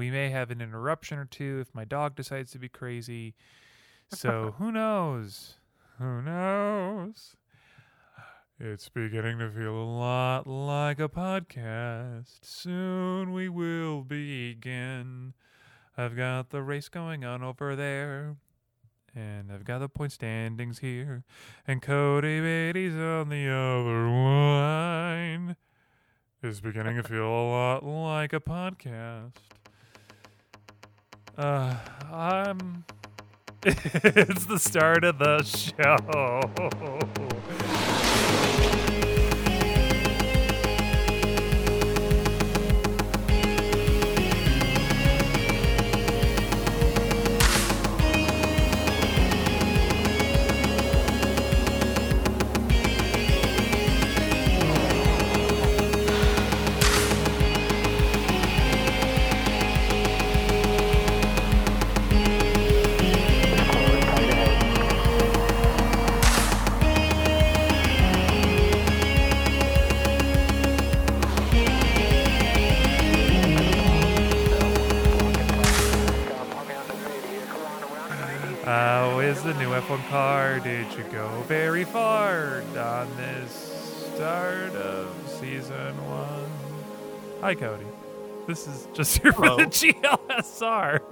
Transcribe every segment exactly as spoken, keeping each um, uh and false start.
we may have an interruption or two if my dog decides to be crazy. So who knows? Who knows? It's beginning to feel a lot like a podcast. Soon we will begin. I've got the race going on over there. And I've got the point standings here. And Cody Beatty's on the other line. It's beginning to feel a lot like a podcast. Uh, I'm... It's the start of the show. How is the new F one car? Did you go very far on this start of season one? Hi, Cody. This is just here for the G L S R.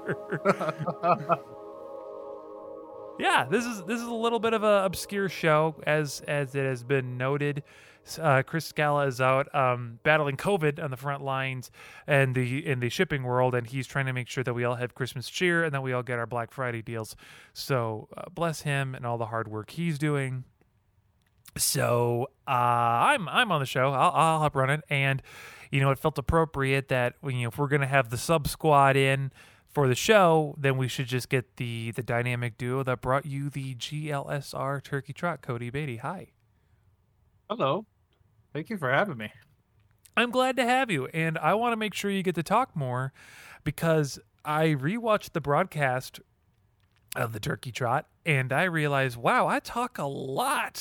Yeah, this is this is a little bit of an obscure show, as as it has been noted. Uh, Chris Scala is out um, battling COVID on the front lines and the in the shipping world, and he's trying to make sure that we all have Christmas cheer and that we all get our Black Friday deals. So uh, bless him and all the hard work he's doing. So uh, I'm I'm on the show. I'll, I'll help run it, and you know it felt appropriate that you know if we're gonna have the sub squad in for the show, then we should just get the the dynamic duo that brought you the G L S R Turkey Trot. Cody Beatty, hi. Hello. Thank you for having me. I'm glad to have you, and I want to make sure you get to talk more because I rewatched the broadcast of the Turkey Trot, and I realized, wow, I talk a lot.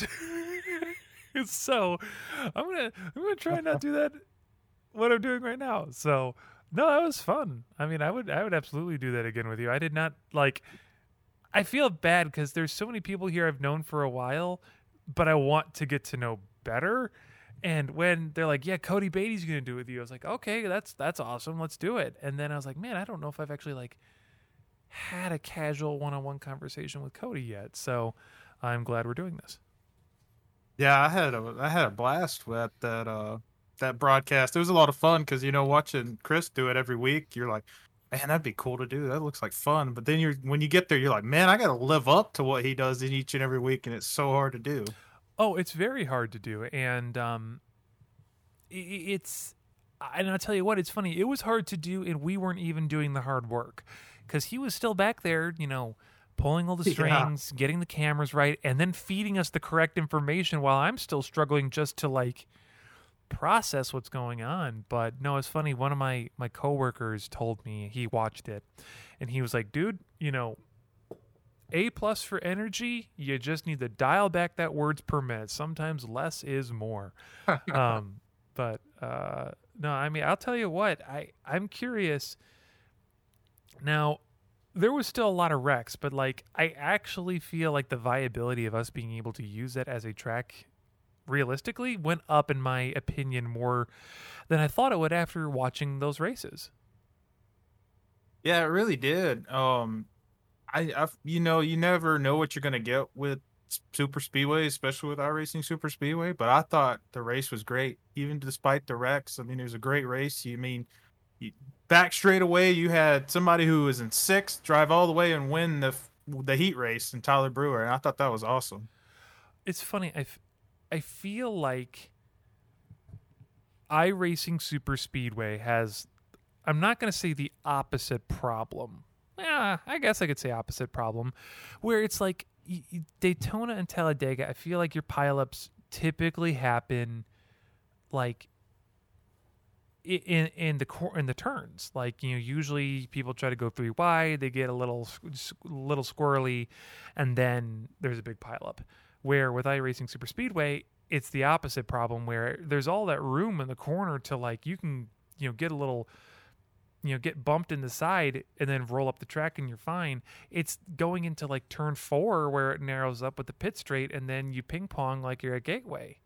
So I'm gonna I'm gonna try not to do that. What I'm doing right now. So no, that was fun. I mean, I would I would absolutely do that again with you. I did not like. I feel bad because there's so many people here I've known for a while, but I want to get to know better. And when they're like, yeah, Cody Beatty's going to do it with you, I was like, okay, that's that's awesome. Let's do it. And then I was like, man, I don't know if I've actually like had a casual one-on-one conversation with Cody yet. So I'm glad we're doing this. Yeah, I had a I had a blast with that uh that broadcast. It was a lot of fun because you know watching Chris do it every week, you're like, man, that'd be cool to do. That looks like fun. But then you're when you get there, you're like, man, I got to live up to what he does in each and every week, and it's so hard to do. Oh, it's very hard to do, and um, it's, and I'll tell you what, it's funny. It was hard to do, and we weren't even doing the hard work, because he was still back there, you know, pulling all the strings, yeah. getting the cameras right, and then feeding us the correct information while I'm still struggling just to, like, process what's going on. But, no, it's funny. One of my, my coworkers told me he watched it, and he was like, dude, you know, A plus for energy, you just need to dial back that words per minute. Sometimes less is more. um, but uh, no, I mean, I'll tell you what, I, I'm curious. Now, there was still a lot of wrecks, but like I actually feel like the viability of us being able to use that as a track realistically went up, in my opinion, more than I thought it would after watching those races. Yeah, it really did. Um, I, I, you know, you never know what you're going to get with super speedway, especially with iRacing super speedway. But I thought the race was great, even despite the wrecks. I mean, it was a great race. You mean, you, back straight away, you had somebody who was in sixth drive all the way and win the the heat race, in Tyler Brewer, and I thought that was awesome. It's funny. I, f- I feel like iRacing super speedway has, I'm not going to say the opposite problem. Yeah, I guess I could say opposite problem, where it's like y- y- Daytona and Talladega, I feel like your pileups typically happen like in in the cor- in the turns. Like, you know, usually people try to go three wide, they get a little little squirrely, and then there's a big pileup. Where with iRacing Super Speedway, it's the opposite problem, where there's all that room in the corner to, like, you can, you know, get a little you know, get bumped in the side and then roll up the track and you're fine. It's going into like turn four where it narrows up with the pit straight and then you ping pong like you're at Gateway.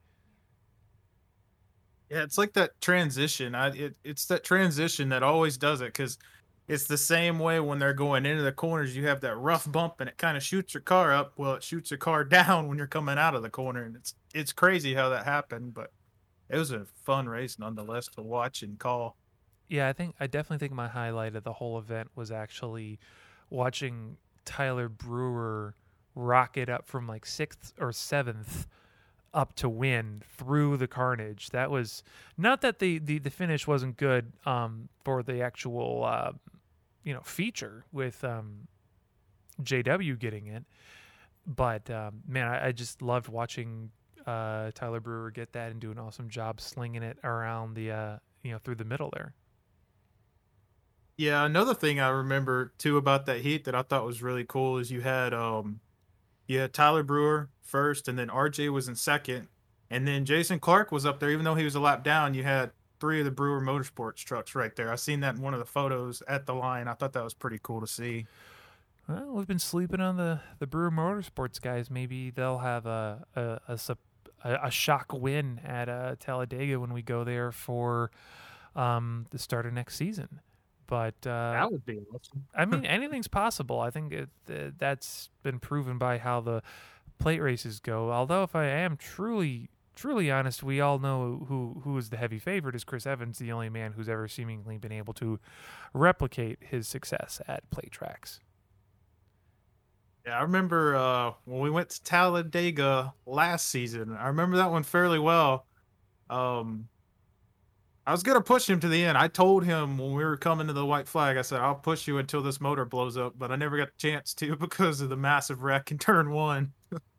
Yeah, it's like that transition. I it, it's that transition that always does it because it's the same way when they're going into the corners. You have that rough bump and it kind of shoots your car up. Well, it shoots your car down when you're coming out of the corner, and it's it's crazy how that happened. But it was a fun race nonetheless to watch and call. Yeah, I think I definitely think my highlight of the whole event was actually watching Tyler Brewer rocket up from like sixth or seventh up to win through the carnage. That was not that the the, the finish wasn't good um, for the actual uh, you know feature with um, J W getting it, but um, man, I, I just loved watching uh, Tyler Brewer get that and do an awesome job slinging it around the uh, you know through the middle there. Yeah, another thing I remember too about that heat that I thought was really cool is you had um you had Tyler Brewer first, and then R J was in second, and then Jason Clark was up there. Even though he was a lap down, you had three of the Brewer Motorsports trucks right there. I seen that in one of the photos at the line. I thought that was pretty cool to see. Well, we've been sleeping on the, the Brewer Motorsports guys. Maybe they'll have a a, a, a, a shock win at uh, Talladega when we go there for um, the start of next season. But uh, that would be awesome. I mean, anything's possible. I think it, uh, that's been proven by how the plate races go. Although, if I am truly, truly honest, we all know who who is the heavy favorite is Chris Evans, the only man who's ever seemingly been able to replicate his success at plate tracks. Yeah, I remember uh, when we went to Talladega last season. I remember that one fairly well. Um, I was gonna push him to the end. I told him when we were coming to the white flag, I said, I'll push you until this motor blows up, but I never got the chance to because of the massive wreck in turn one.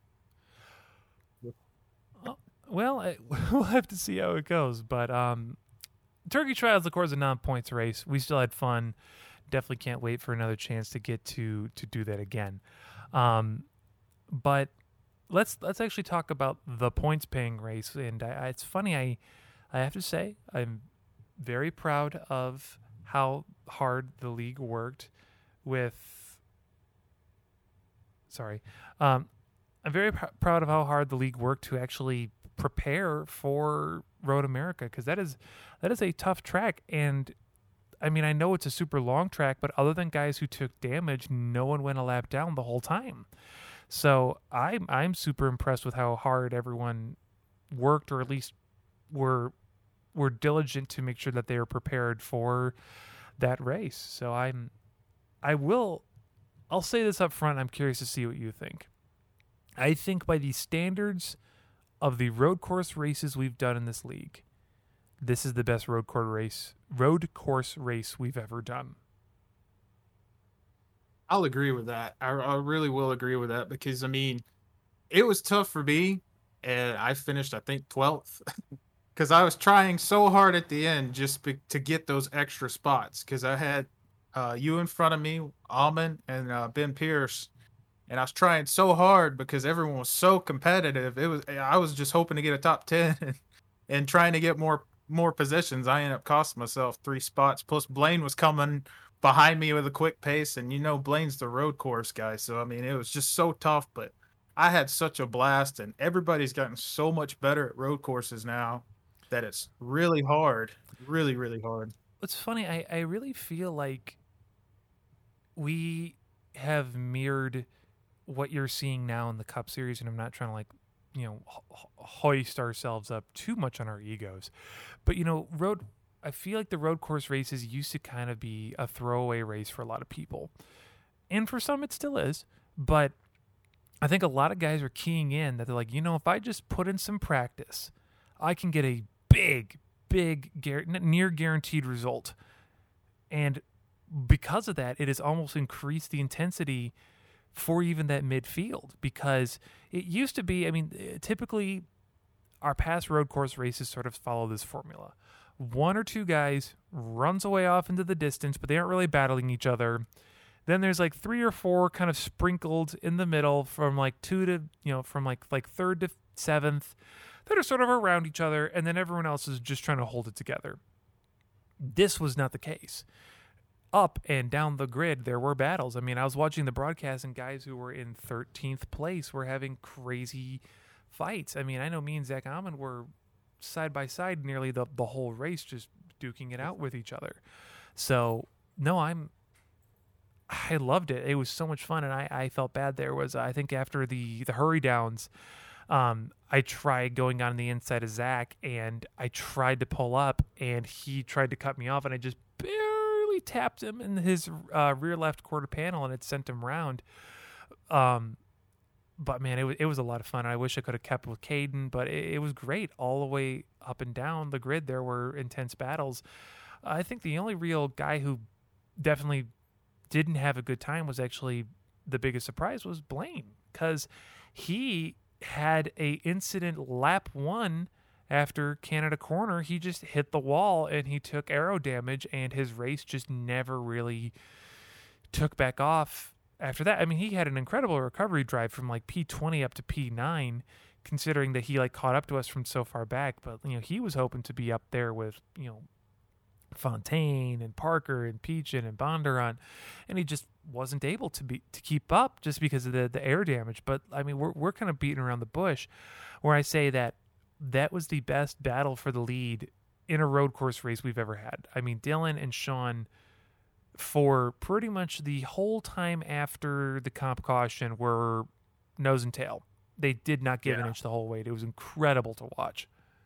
Well, I, we'll have to see how it goes. But um, Turkey Trials, of course, is a non-points race. We still had fun. Definitely can't wait for another chance to get to to do that again. Um, but let's let's actually talk about the points paying race. And I, I, it's funny, I I have to say I'm very proud of how hard the league worked with. Sorry, um, I'm very pr- proud of how hard the league worked to actually prepare for Road America, because that is that is a tough track. And I mean, I know it's a super long track, but other than guys who took damage, no one went a lap down the whole time. So I'm I'm super impressed with how hard everyone worked, or at least were were diligent to make sure that they were prepared for that race. So I'm I will I'll say this up front. I'm curious to see what you think. I think by the standards of the road course races we've done in this league, this is the best road course race road course race we've ever done. I'll agree with that. I, I really will agree with that because I mean, it was tough for me, and I finished I think twelfth because I was trying so hard at the end just be, to get those extra spots because I had uh, you in front of me, Almond and uh, Ben Pierce, and I was trying so hard because everyone was so competitive. It was I was just hoping to get a top ten and, and trying to get more more positions. I ended up costing myself three spots. Plus Blaine was coming behind me with a quick pace, and you know Blaine's the road course guy, so I mean it was just so tough. But I had such a blast, and everybody's gotten so much better at road courses now that it's really hard, really really hard. It's funny. I I really feel like we have mirrored what you're seeing now in the Cup Series, and I'm not trying to like, you know, ho- hoist ourselves up too much on our egos, but you know, road. I feel like the road course races used to kind of be a throwaway race for a lot of people, and for some it still is. But I think a lot of guys are keying in that they're like, you know, if I just put in some practice, I can get a big, big, gar- near guaranteed result, and because of that, it has almost increased the intensity for even that midfield, because it used to be, I mean, typically our past road course races sort of follow this formula. One or two guys runs away off into the distance, but they aren't really battling each other. Then there's like three or four kind of sprinkled in the middle from like two to, you know, from like like third to seventh that are sort of around each other, and then everyone else is just trying to hold it together. This was not the case. up and down the grid, there were battles. I mean, I was watching the broadcast, and guys who were in thirteenth place were having crazy fights. I mean, I know me and Zach Amman were side by side nearly the, the whole race, just duking it out with each other. So, no, I'm I loved it. It was so much fun, and I, I felt bad. There was, I think, after the, the hurry downs, um, I tried going on the inside of Zach, and I tried to pull up, and he tried to cut me off, and I just barely tapped him in his uh, rear left quarter panel, and it sent him round. Um, but man, it was it was a lot of fun. I wish I could have kept with Caden, but it, it was great all the way up and down the grid. There were intense battles. I think the only real guy who definitely didn't have a good time was actually the biggest surprise was Blaine, because he had a incident lap one after Canada Corner. He just hit the wall and he took aero damage, and his race just never really took back off after that. I mean, he had an incredible recovery drive from like P twenty up to P nine, considering that he like caught up to us from so far back. But you know, he was hoping to be up there with, you know, Fontaine and Parker and Peachin and Bondurant, and he just wasn't able to be to keep up just because of the the air damage. But I mean, we're we're kind of beating around the bush where I say that that was the best battle for the lead in a road course race we've ever had. I mean, Dylan and Sean, for pretty much the whole time after the comp caution, were nose and tail. They did not give Yeah. an inch the whole way. It was incredible to watch.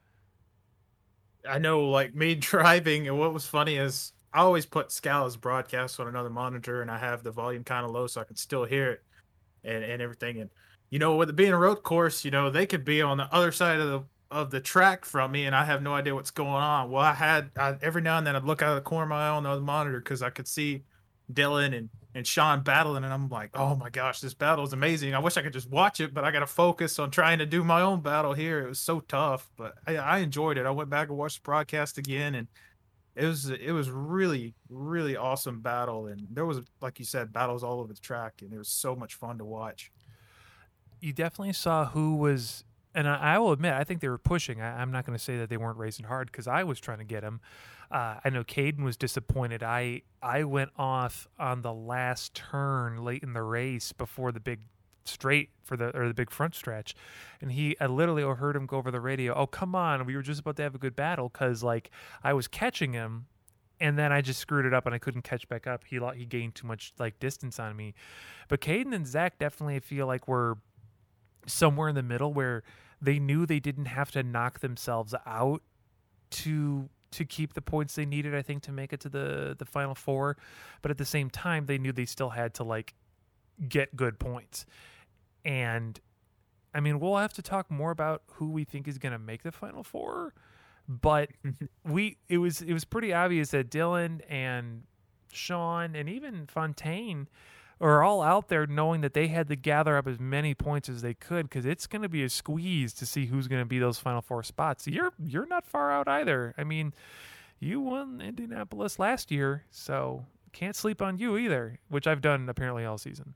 I know, like me driving, and what was funny is I always put Scala's broadcast on another monitor, and I have the volume kind of low so I can still hear it and, and everything. And you know, with it being a road course, you know, they could be on the other side of the of the track from me, and I have no idea what's going on. Well, I had I, every now and then I'd look out of the corner of my eye on the other monitor because I could see Dylan and and Sean battling, and I'm like, oh my gosh, this battle is amazing. I wish I could just watch it, but I got to focus on trying to do my own battle here. It was so tough, but I, I enjoyed it. I went back and watched the broadcast again, and it was it was really really awesome battle. And there was, like you said, battles all over the track, and it was so much fun to watch. You definitely saw who was, and I, I will admit, I think they were pushing. I, I'm not going to say that they weren't racing hard because I was trying to get them. Uh, I know Caden was disappointed. I I went off on the last turn late in the race before the big straight for the or the big front stretch, and he I literally heard him go over the radio. Oh, come on, we were just about to have a good battle because like I was catching him, and then I just screwed it up and I couldn't catch back up. He he gained too much like distance on me, but Caden and Zach definitely feel like we're somewhere in the middle where they knew they didn't have to knock themselves out to to keep the points they needed, I think, to make it to the the final four, but at the same time they knew they still had to like get good points. And I mean, we'll have to talk more about who we think is going to make the final four, but we it was it was pretty obvious that Dylan and Sean and even Fontaine are all out there knowing that they had to gather up as many points as they could, because it's going to be a squeeze to see who's going to be those final four spots. You're you're not far out either. I mean, you won Indianapolis last year, so can't sleep on you either, which I've done apparently all season.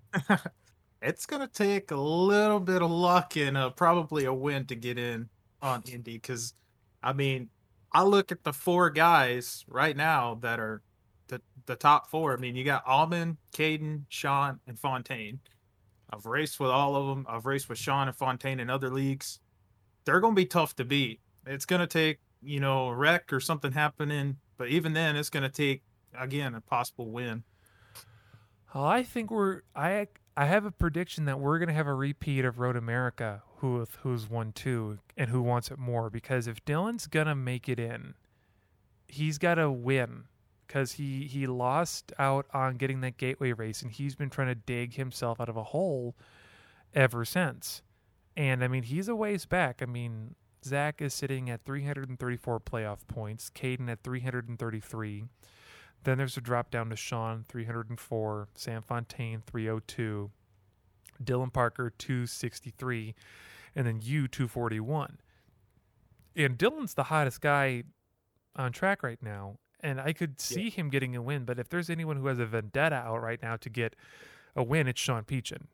It's gonna take a little bit of luck and uh, probably a win to get in on Indy, because I mean, I look at the four guys right now that are the the top four. I mean, you got Almond, Caden, Sean, and Fontaine. I've raced with all of them. I've raced with Sean and Fontaine in other leagues. They're going to be tough to beat. It's going to take, you know, a wreck or something happening, but even then, it's going to take, again, a possible win. Oh, I think we're I I have a prediction that we're going to have a repeat of Road America, who who's won two and who wants it more, because if Dylan's going to make it in, he's got to win. Because he, he lost out on getting that gateway race, and he's been trying to dig himself out of a hole ever since. And, I mean, he's a ways back. I mean, Zach is sitting at three hundred thirty-four playoff points, Caden at three hundred thirty-three. Then there's a drop down to Sean, three hundred four, Sam Fontaine, three oh two, Dylan Parker, two sixty-three, and then you, two forty-one. And Dylan's the hottest guy on track right now. And I could see yeah. him getting a win, but if there's anyone who has a vendetta out right now to get a win, it's Sean Peachin.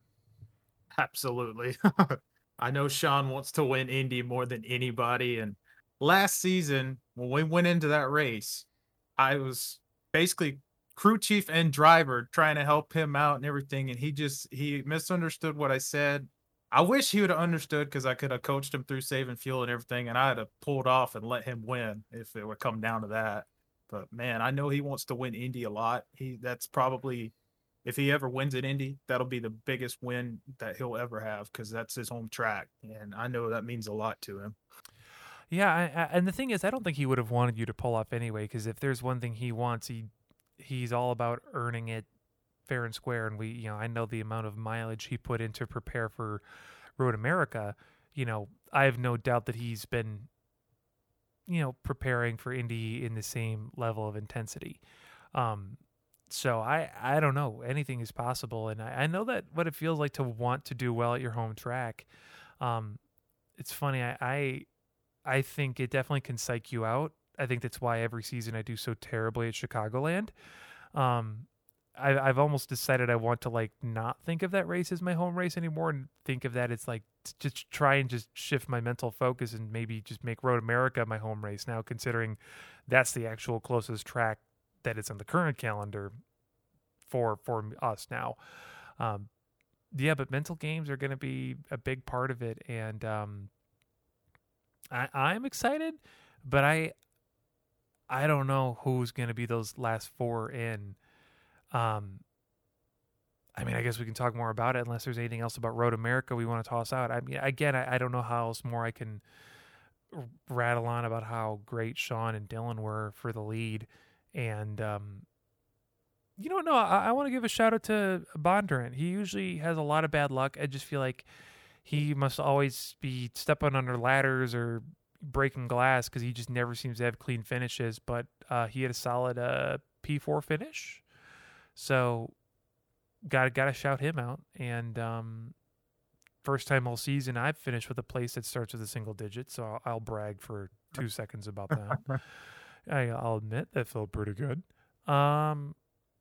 Absolutely. I know Sean wants to win Indy more than anybody. And last season, when we went into that race, I was basically crew chief and driver trying to help him out and everything, and he just he misunderstood what I said. I wish he would have understood because I could have coached him through saving fuel and everything, and I'd have pulled off and let him win if it would come down to that. But man, I know he wants to win Indy a lot. He that's probably if he ever wins at Indy, that'll be the biggest win that he'll ever have because that's his home track, and I know that means a lot to him. Yeah, I, I, and the thing is, I don't think he would have wanted you to pull off anyway. Because if there's one thing he wants, he he's all about earning it fair and square. And we, you know, I know the amount of mileage he put in to prepare for Road America. You know, I have no doubt that he's been, you know, preparing for Indy in the same level of intensity. Um, so I, I don't know. Anything is possible, and I, I know that what it feels like to want to do well at your home track. Um, it's funny. I. I I think it definitely can psych you out. I think that's why every season I do so terribly at Chicagoland. Um, I, I've almost decided I want to like not think of that race as my home race anymore, and think of that as like just try and just shift my mental focus and maybe just make Road America my home race now, considering that's the actual closest track that is on the current calendar for for us now. Um, yeah, but mental games are going to be a big part of it, and um, I, I'm excited, but I I don't know who's going to be those last four in. Um, I mean, I guess we can talk more about it unless there's anything else about Road America we want to toss out. I mean, again, I, I don't know how else more I can r- rattle on about how great Sean and Dylan were for the lead. And, um, you don't know, I, I want to give a shout out to Bondurant. He usually has a lot of bad luck. I just feel like he must always be stepping under ladders or breaking glass because he just never seems to have clean finishes. But uh, he had a solid uh, P four finish, so got got to shout him out. And um, first time all season I've finished with a place that starts with a single digit, so I'll, I'll brag for two seconds about that. I, I'll admit that felt pretty good. Um,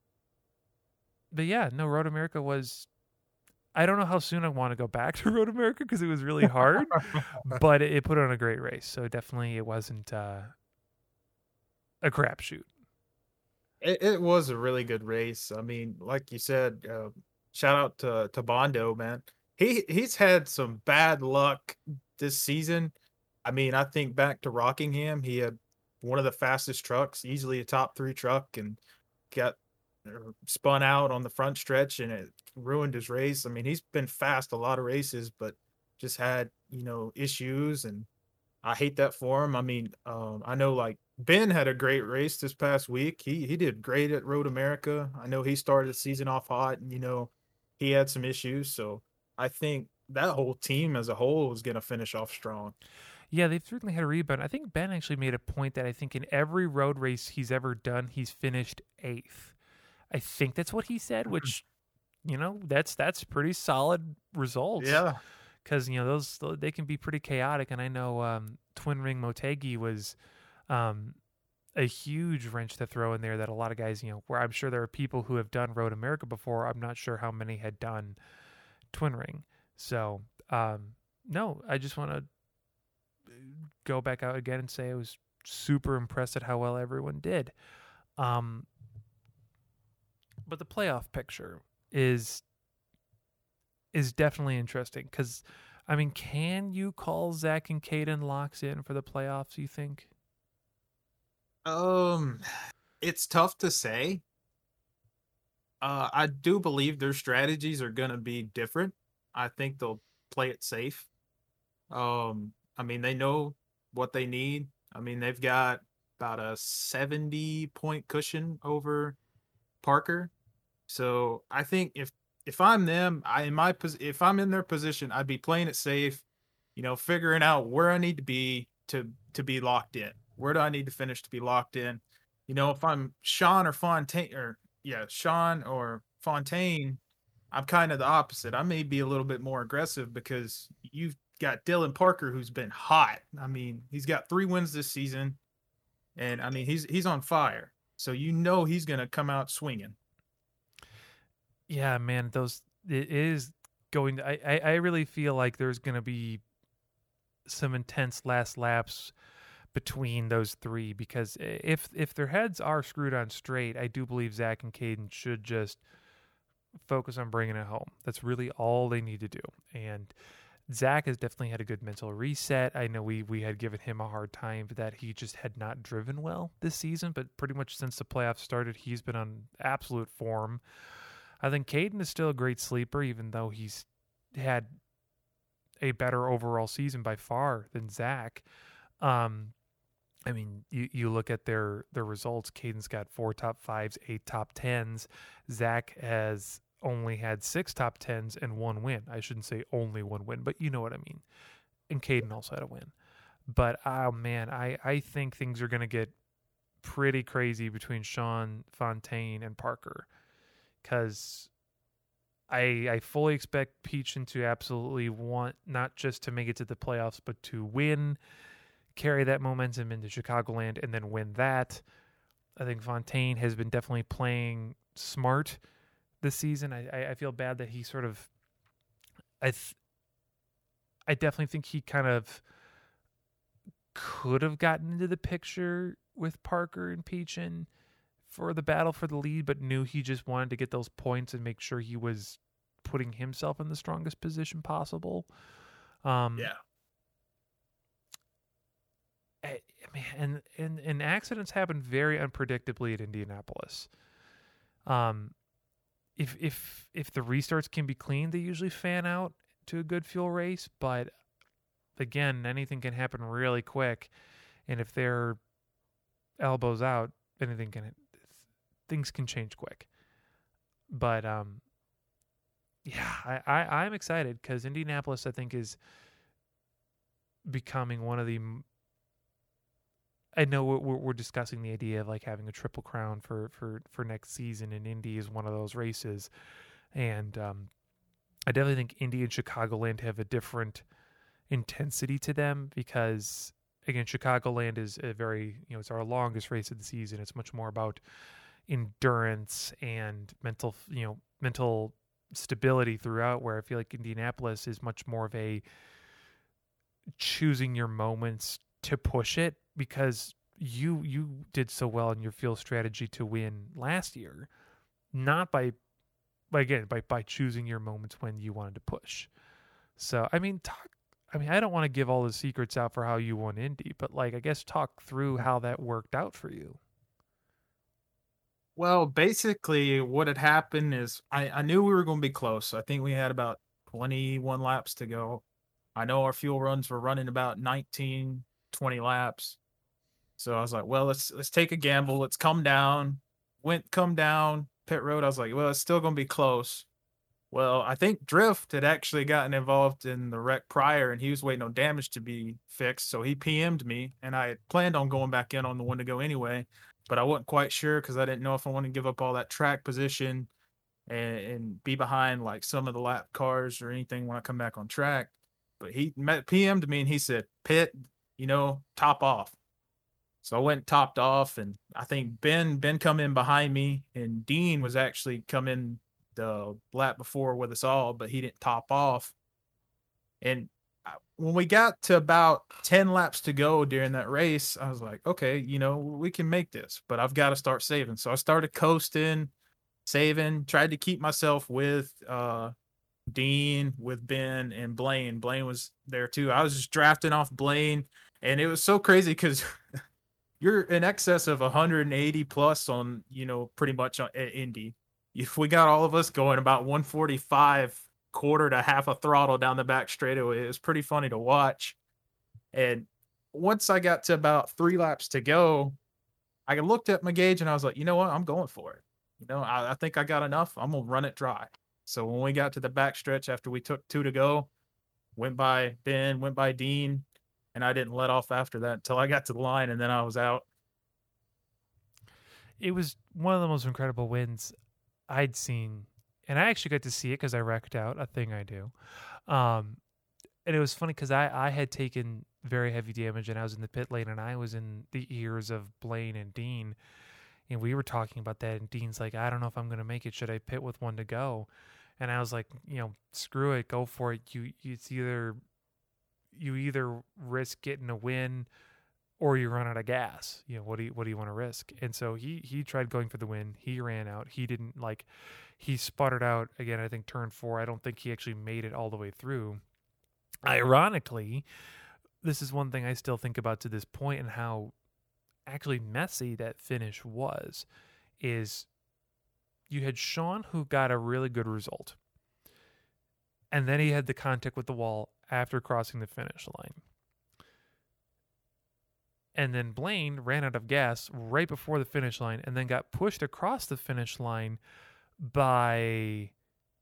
but yeah, no, Road America was. I don't know how soon I want to go back to Road America because it was really hard, but it, it put on a great race. So definitely it wasn't uh, a crapshoot. It, it was a really good race. I mean, like you said, uh, shout out to to Bondo, man. He he's had some bad luck this season. I mean, I think back to Rockingham, he had one of the fastest trucks, easily a top three truck, and got uh, spun out on the front stretch, and it ruined his race. I mean, he's been fast a lot of races, but just had, you know, issues, and I hate that for him. I mean, um, I know like Ben had a great race this past week. He he did great at Road America. I know he started the season off hot, and you know, he had some issues. So I think that whole team as a whole is going to finish off strong. Yeah, they've certainly had a rebound. I think Ben actually made a point that I think in every road race he's ever done, he's finished eighth. I think that's what he said, which, you know, that's that's pretty solid results. Yeah. Because, you know, those they can be pretty chaotic. And I know um, Twin Ring Motegi was um, a huge wrench to throw in there that a lot of guys, you know, where I'm sure there are people who have done Road America before. I'm not sure how many had done Twin Ring. So, um, no, I just want to go back out again and say I was super impressed at how well everyone did. Um, but the playoff picture is is definitely interesting because, I mean, can you call Zach and Caden locks in for the playoffs, you think? Um, it's tough to say. Uh, I do believe their strategies are going to be different. I think they'll play it safe. Um, I mean, they know what they need. I mean, they've got about a seventy point cushion over Parker. So I think if if I'm them, I in my if I'm in their position, I'd be playing it safe, you know, figuring out where I need to be to to be locked in. Where do I need to finish to be locked in? You know, if I'm Sean or Fontaine or yeah, Sean or Fontaine, I'm kind of the opposite. I may be a little bit more aggressive because you've got Dylan Parker who's been hot. I mean, he's got three wins this season, and I mean he's he's on fire. So you know he's gonna come out swinging. Yeah, man, those it is going to, I, I I really feel like there's going to be some intense last laps between those three, because if if their heads are screwed on straight, I do believe Zach and Caden should just focus on bringing it home. That's really all they need to do. And Zach has definitely had a good mental reset. I know we we had given him a hard time for that. He just had not driven well this season, but pretty much since the playoffs started, he's been on absolute form. I think Caden is still a great sleeper, even though he's had a better overall season by far than Zach. Um, I mean, you, you look at their, their results. Caden's got four top fives, eight top tens. Zach has only had six top tens and one win. I shouldn't say only one win, but you know what I mean. And Caden also had a win. But, oh, man, I, I think things are going to get pretty crazy between Sean Fontaine and Parker, because I I fully expect Peachin to absolutely want not just to make it to the playoffs, but to win, carry that momentum into Chicagoland, and then win that. I think Fontaine has been definitely playing smart this season. I, I, I feel bad that he sort of, I, th- I definitely think he kind of could have gotten into the picture with Parker and Peachin for the battle for the lead, but knew he just wanted to get those points and make sure he was putting himself in the strongest position possible. Um, yeah. I, I mean, and, and, and accidents happen very unpredictably at Indianapolis. Um, if, if, if the restarts can be clean, they usually fan out to a good fuel race, but again, anything can happen really quick. And if they're elbows out, anything can, things can change quick. But, um, yeah, I, I, I'm excited because Indianapolis, I think, is becoming one of the, I know we're, we're discussing the idea of like having a triple crown for, for, for next season, and Indy is one of those races. And, um, I definitely think Indy and Chicagoland have a different intensity to them because, again, Chicagoland is a very, you know, it's our longest race of the season. It's much more about endurance and mental, you know, mental stability throughout, where I feel like Indianapolis is much more of a choosing your moments to push it, because you you did so well in your field strategy to win last year, not by, again, by, by choosing your moments when you wanted to push. So, I mean, talk, I mean, I don't want to give all the secrets out for how you won Indy, but like, I guess talk through how that worked out for you. Well, basically, what had happened is I, I knew we were going to be close. I think we had about twenty-one laps to go. I know our fuel runs were running about nineteen, twenty laps. So I was like, well, let's let's take a gamble. Let's come down. Went come down pit road. I was like, well, it's still going to be close. Well, I think Drift had actually gotten involved in the wreck prior, and he was waiting on damage to be fixed. So he P M'd me, and I had planned on going back in on the one to go anyway, but I wasn't quite sure because I didn't know if I wanted to give up all that track position and, and be behind like some of the lap cars or anything when I come back on track. But he met, P M'd me, and he said, pit, you know, top off. So I went topped off, and I think Ben Ben come in behind me, and Dean was actually coming the lap before with us all, but he didn't top off. And when we got to about ten laps to go during that race, I was like, okay, you know, we can make this, but I've got to start saving. So I started coasting, saving, tried to keep myself with uh, Dean, with Ben, and Blaine. Blaine was there too. I was just drafting off Blaine, and it was so crazy because you're in excess of one hundred eighty plus on, you know, pretty much on, at Indy. If we got all of us going about one forty-five, quarter to half a throttle down the back straightaway, it was pretty funny to watch. And once I got to about three laps to go, I looked at my gauge and I was like, you know what? I'm going for it. You know, I, I think I got enough. I'm going to run it dry. So when we got to the back stretch after we took two to go, went by Ben, went by Dean, and I didn't let off after that until I got to the line, and then I was out. It was one of the most incredible wins I'd seen, and I actually got to see it because I wrecked out, a thing I do. Um, and it was funny because I, I had taken very heavy damage, and I was in the pit lane, and I was in the ears of Blaine and Dean, and we were talking about that, and Dean's like, I don't know if I'm going to make it. Should I pit with one to go? And I was like, you know, screw it, go for it. You, it's either, you either risk getting a win or you run out of gas. You know, what do you what do you want to risk? And so he he tried going for the win. He ran out. He didn't like he sputtered out again, I think turn four. I don't think he actually made it all the way through. Ironically, this is one thing I still think about to this point, and how actually messy that finish was. Is you had Sean, who got a really good result, and then he had the contact with the wall after crossing the finish line. And then Blaine ran out of gas right before the finish line and then got pushed across the finish line by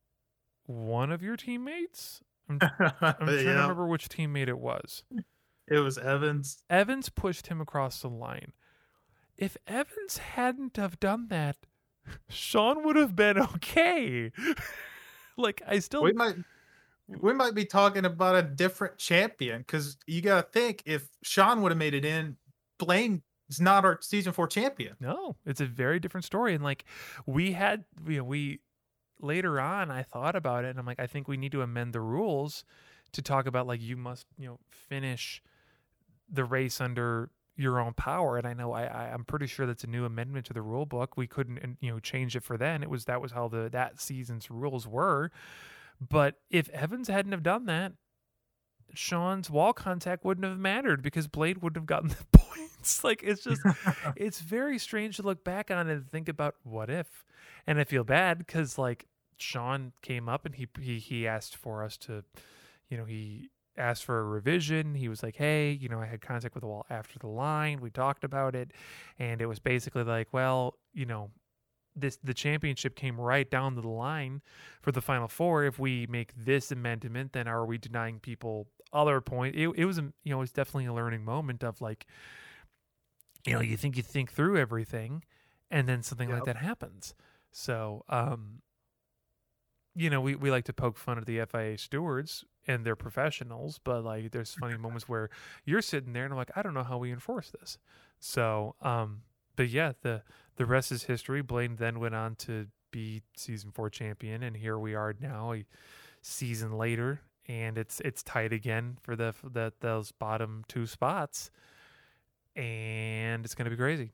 one of your teammates. I'm, I'm trying yeah. to remember which teammate it was. It was Evans. Evans pushed him across the line. If Evans hadn't have done that, Sean would have been okay. Like, I still... We might... We might be talking about a different champion, because you got to think, if Sean would have made it in, Blaine is not our season four champion. No, it's a very different story. And like we had, you know, we later on, I thought about it and I'm like, I think we need to amend the rules to talk about like, you must, you know, finish the race under your own power. And I know I, I I'm pretty sure that's a new amendment to the rule book. We couldn't, you know, change it for then. It was, that was how the, that season's rules were. But if Evans hadn't have done that, Sean's wall contact wouldn't have mattered because Blade wouldn't have gotten the points. Like, it's just, it's very strange to look back on and think about what if. And I feel bad because, like, Sean came up and he, he, he asked for us to, you know, he asked for a revision. He was like, hey, you know, I had contact with the wall after the line. We talked about it. And it was basically like, well, you know, this the championship came right down to the line for the final four. If we make this amendment, then are we denying people other point? It, it was a, you know, it was definitely a learning moment of like, you know, you think you think through everything and then something yep. like that happens. So, um, you know, we, we like to poke fun at the F I A stewards and they're professionals, but like there's funny moments where you're sitting there and I'm like, I don't know how we enforce this. So, um, but yeah, the, the rest is history. Blaine then went on to be season four champion, and here we are now, a season later, and it's it's tight again for the the those bottom two spots, and it's gonna be crazy.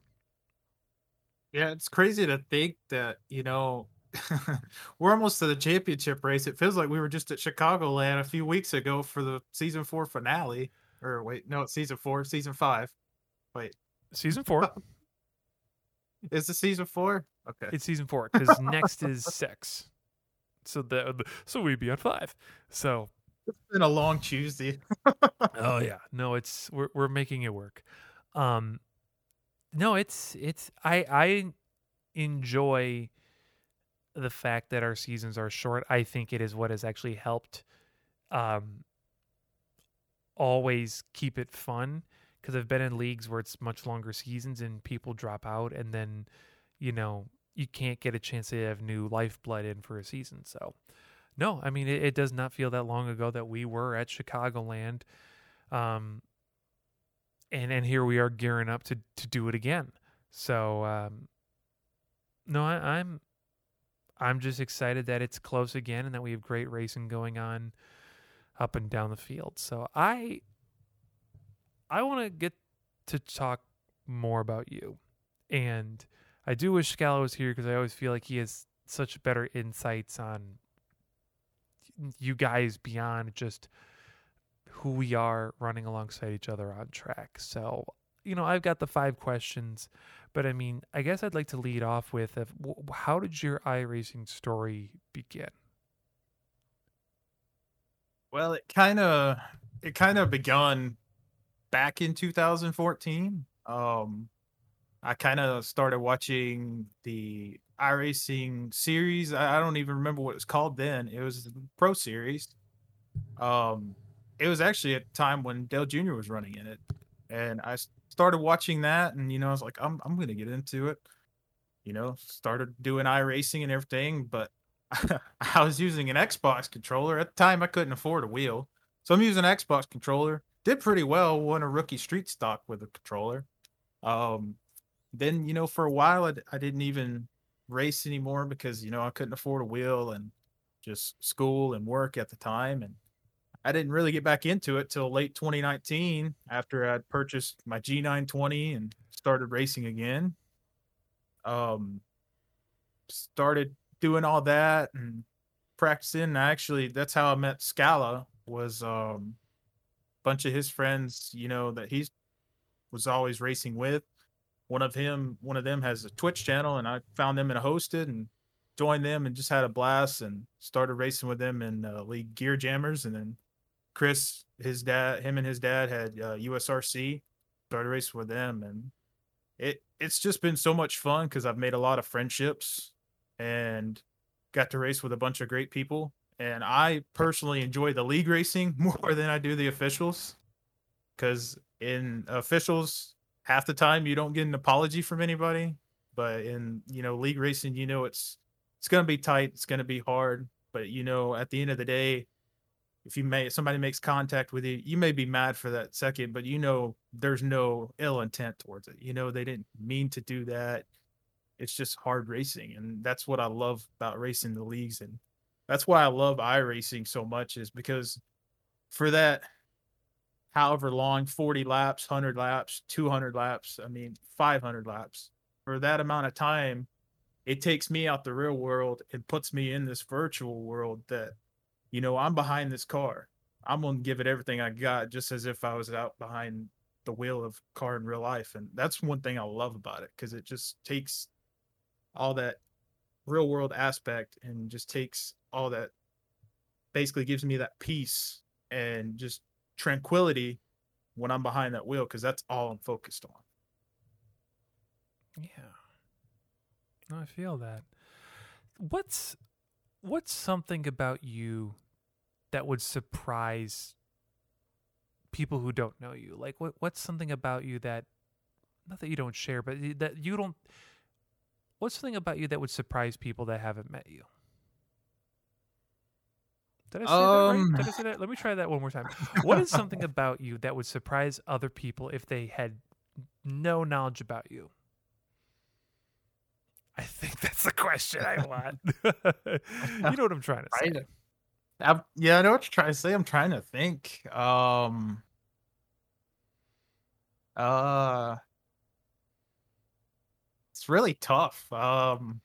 Yeah, it's crazy to think that, you know, we're almost to the championship race. It feels like we were just at Chicagoland a few weeks ago for the season four finale. Or wait, no, it's season four, season five. Wait, season four. Is it season four? Okay, it's season four because next is six. So the, the so we'd be on five. So it's been a long Tuesday. Oh yeah, no, it's we're we're making it work. Um, no, it's it's I I enjoy the fact that our seasons are short. I think it is what has actually helped, um, always keep it fun. Because I've been in leagues where it's much longer seasons and people drop out, and then, you know, you can't get a chance to have new lifeblood in for a season. So, no, I mean, it, it does not feel that long ago that we were at Chicagoland, um, and and here we are gearing up to to do it again. So, um, no, I, I'm I'm just excited that it's close again and that we have great racing going on up and down the field. So I. I want to get to talk more about you. And I do wish Scala was here because I always feel like he has such better insights on you guys beyond just who we are running alongside each other on track. So, you know, I've got the five questions, but I mean, I guess I'd like to lead off with if, how did your iRacing story begin? Well, it kind of it kind of begun back in two thousand fourteen. Um, I kind of started watching the iRacing series. I, I don't even remember what it was called then. It was the Pro Series. Um, it was actually a time when Dale Junior was running in it, and I started watching that, and you know, I was like, I'm I'm gonna get into it. You know, started doing iRacing and everything, but I was using an Xbox controller at the time. I couldn't afford a wheel, so I'm using an Xbox controller. Did pretty well, won a rookie street stock with a controller. Um, then, you know, for a while, I, I didn't even race anymore because, you know, I couldn't afford a wheel and just school and work at the time. And I didn't really get back into it till late twenty nineteen after I'd purchased my G nine twenty and started racing again. Um, started doing all that and practicing. Actually, that's how I met Scala. Was um, bunch of his friends, you know, that he's was always racing with. One of him, one of them has a Twitch channel, and I found them and hosted and joined them and just had a blast and started racing with them in uh, League Gear Jammers. And then Chris, his dad, him and his dad had uh, U S R C. Started racing with them, and it it's just been so much fun because I've made a lot of friendships and got to race with a bunch of great people. And I personally enjoy the league racing more than I do the officials, because in officials, half the time you don't get an apology from anybody, but in, you know, league racing, you know, it's it's gonna be tight, it's gonna be hard, but you know, at the end of the day, if you may somebody makes contact with you, you may be mad for that second, but you know there's no ill intent towards it. You know they didn't mean to do that. It's just hard racing, and that's what I love about racing the leagues, and that's why I love iRacing so much, is because for that however long, forty laps, one hundred laps, two hundred laps, I mean, five hundred laps, for that amount of time, it takes me out the real world and puts me in this virtual world that, you know, I'm behind this car. I'm going to give it everything I got, just as if I was out behind the wheel of car in real life. And that's one thing I love about it, because it just takes all that real world aspect and just takes all that, basically gives me that peace and just tranquility when I'm behind that wheel, because that's all I'm focused on. Yeah. No, I feel that. What's what's something about you that would surprise people who don't know you? Like what what's something about you that, not that you don't share, but that you don't, what's something about you that would surprise people that haven't met you? Did I say that right? Um, Did I say that? Let me try that one more time. What is something about you that would surprise other people if they had no knowledge about you? I think that's the question I want. You know what I'm trying to say. I, I, yeah, I know what you're trying to say. I'm trying to think. Um, uh, it's really tough. Um,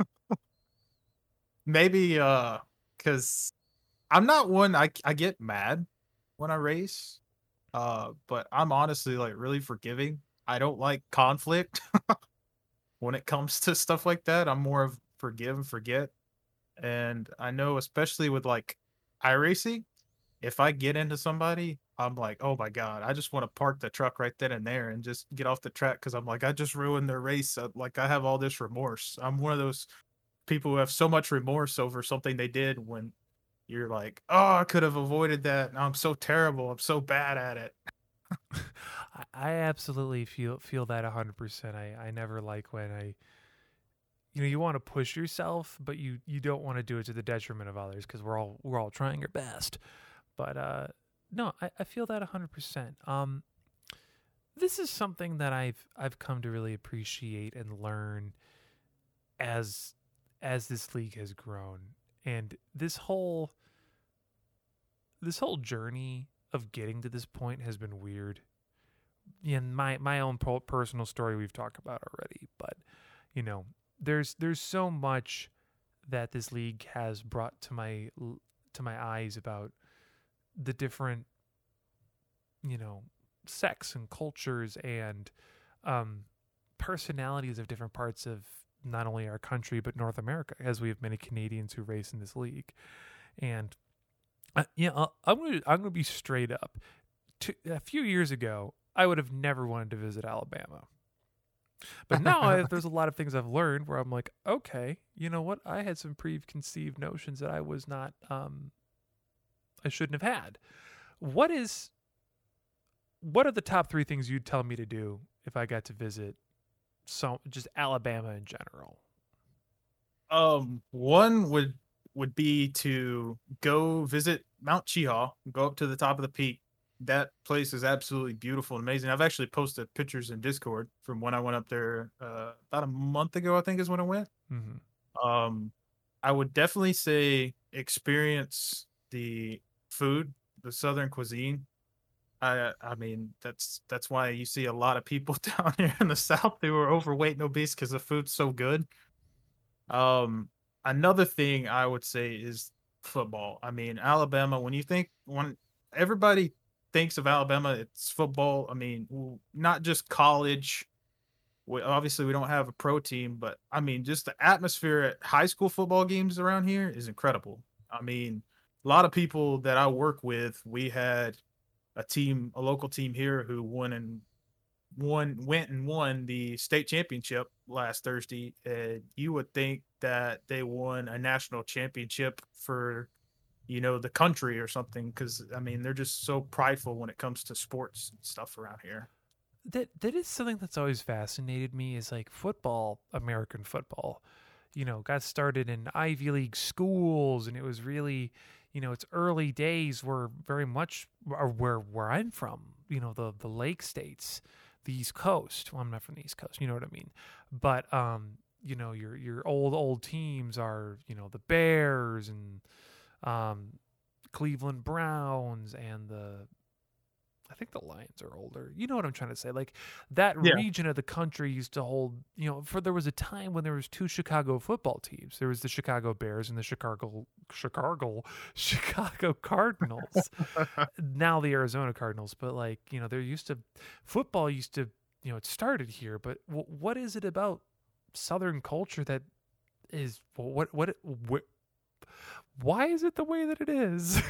maybe uh, because I'm not one. I I get mad when I race. Uh, but I'm honestly like really forgiving. I don't like conflict when it comes to stuff like that. I'm more of forgive and forget. And I know, especially with like iRacing, if I get into somebody, I'm like, oh my God, I just want to park the truck right then and there and just get off the track, because I'm like, I just ruined their race. Uh, Like, I have all this remorse. I'm one of those people who have so much remorse over something they did, when you're like, oh, I could have avoided that. I'm so terrible. I'm so bad at it. I, I absolutely feel feel that one hundred percent. I, I never like when I, you know, you want to push yourself, but you, you don't want to do it to the detriment of others, because we're all we're all trying our best. But uh, no, I, I feel that one hundred percent. Um, this is something that I've I've come to really appreciate and learn as as this league has grown, and this whole this whole journey of getting to this point has been weird. In my my own personal story we've talked about already, but you know, there's there's so much that this league has brought to my to my eyes about the different, you know, sects and cultures and um, personalities of different parts of not only our country but North America, as we have many Canadians who race in this league. And uh, yeah, you know, I'm gonna I'm gonna be straight up. To, a few years ago, I would have never wanted to visit Alabama. But now I, there's a lot of things I've learned where I'm like, okay, you know what? I had some preconceived notions that I was not, um, I shouldn't have had. What is, what are the top three things you'd tell me to do if I got to visit some, just Alabama in general? Um, one would would be to go visit Mount Cheaha, go up to the top of the peak. That place is absolutely beautiful and amazing. I've actually posted pictures in Discord from when I went up there uh, about a month ago, I think is when I went. Mm-hmm. Um, I would definitely say experience the food the Southern cuisine. I I mean, that's that's why you see a lot of people down here in the South who are overweight and obese because the food's so good. Um, Another thing I would say is football. I mean, Alabama, when you think when everybody thinks of Alabama, it's football. I mean, w- not just college. We, obviously, we don't have a pro team, but I mean, just the atmosphere at high school football games around here is incredible. I mean, a lot of people that I work with, we had a team, a local team here who won and won went and won the state championship last Thursday. And you would think that they won a national championship for you know the country or something because I mean they're just so prideful when it comes to sports and stuff around here. That that is something that's always fascinated me is like football, American football. You know, got started in Ivy League schools, and it was really, you know, its early days were very much or where where I'm from. You know, the the Lake states, the East Coast. Well, I'm not from the East Coast. You know what I mean? But um, you know, your your old old teams are you know the Bears and um, Cleveland Browns and the I think the Lions are older. You know what I'm trying to say? Like that Yeah. region of the country used to hold, you know, for there was a time when there was two Chicago football teams. There was the Chicago Bears and the Chicago Chicago Chicago Cardinals. Now the Arizona Cardinals, but like, you know, there used to football used to, you know, it started here, but w- what is it about Southern culture that is what what what why is it the way that it is?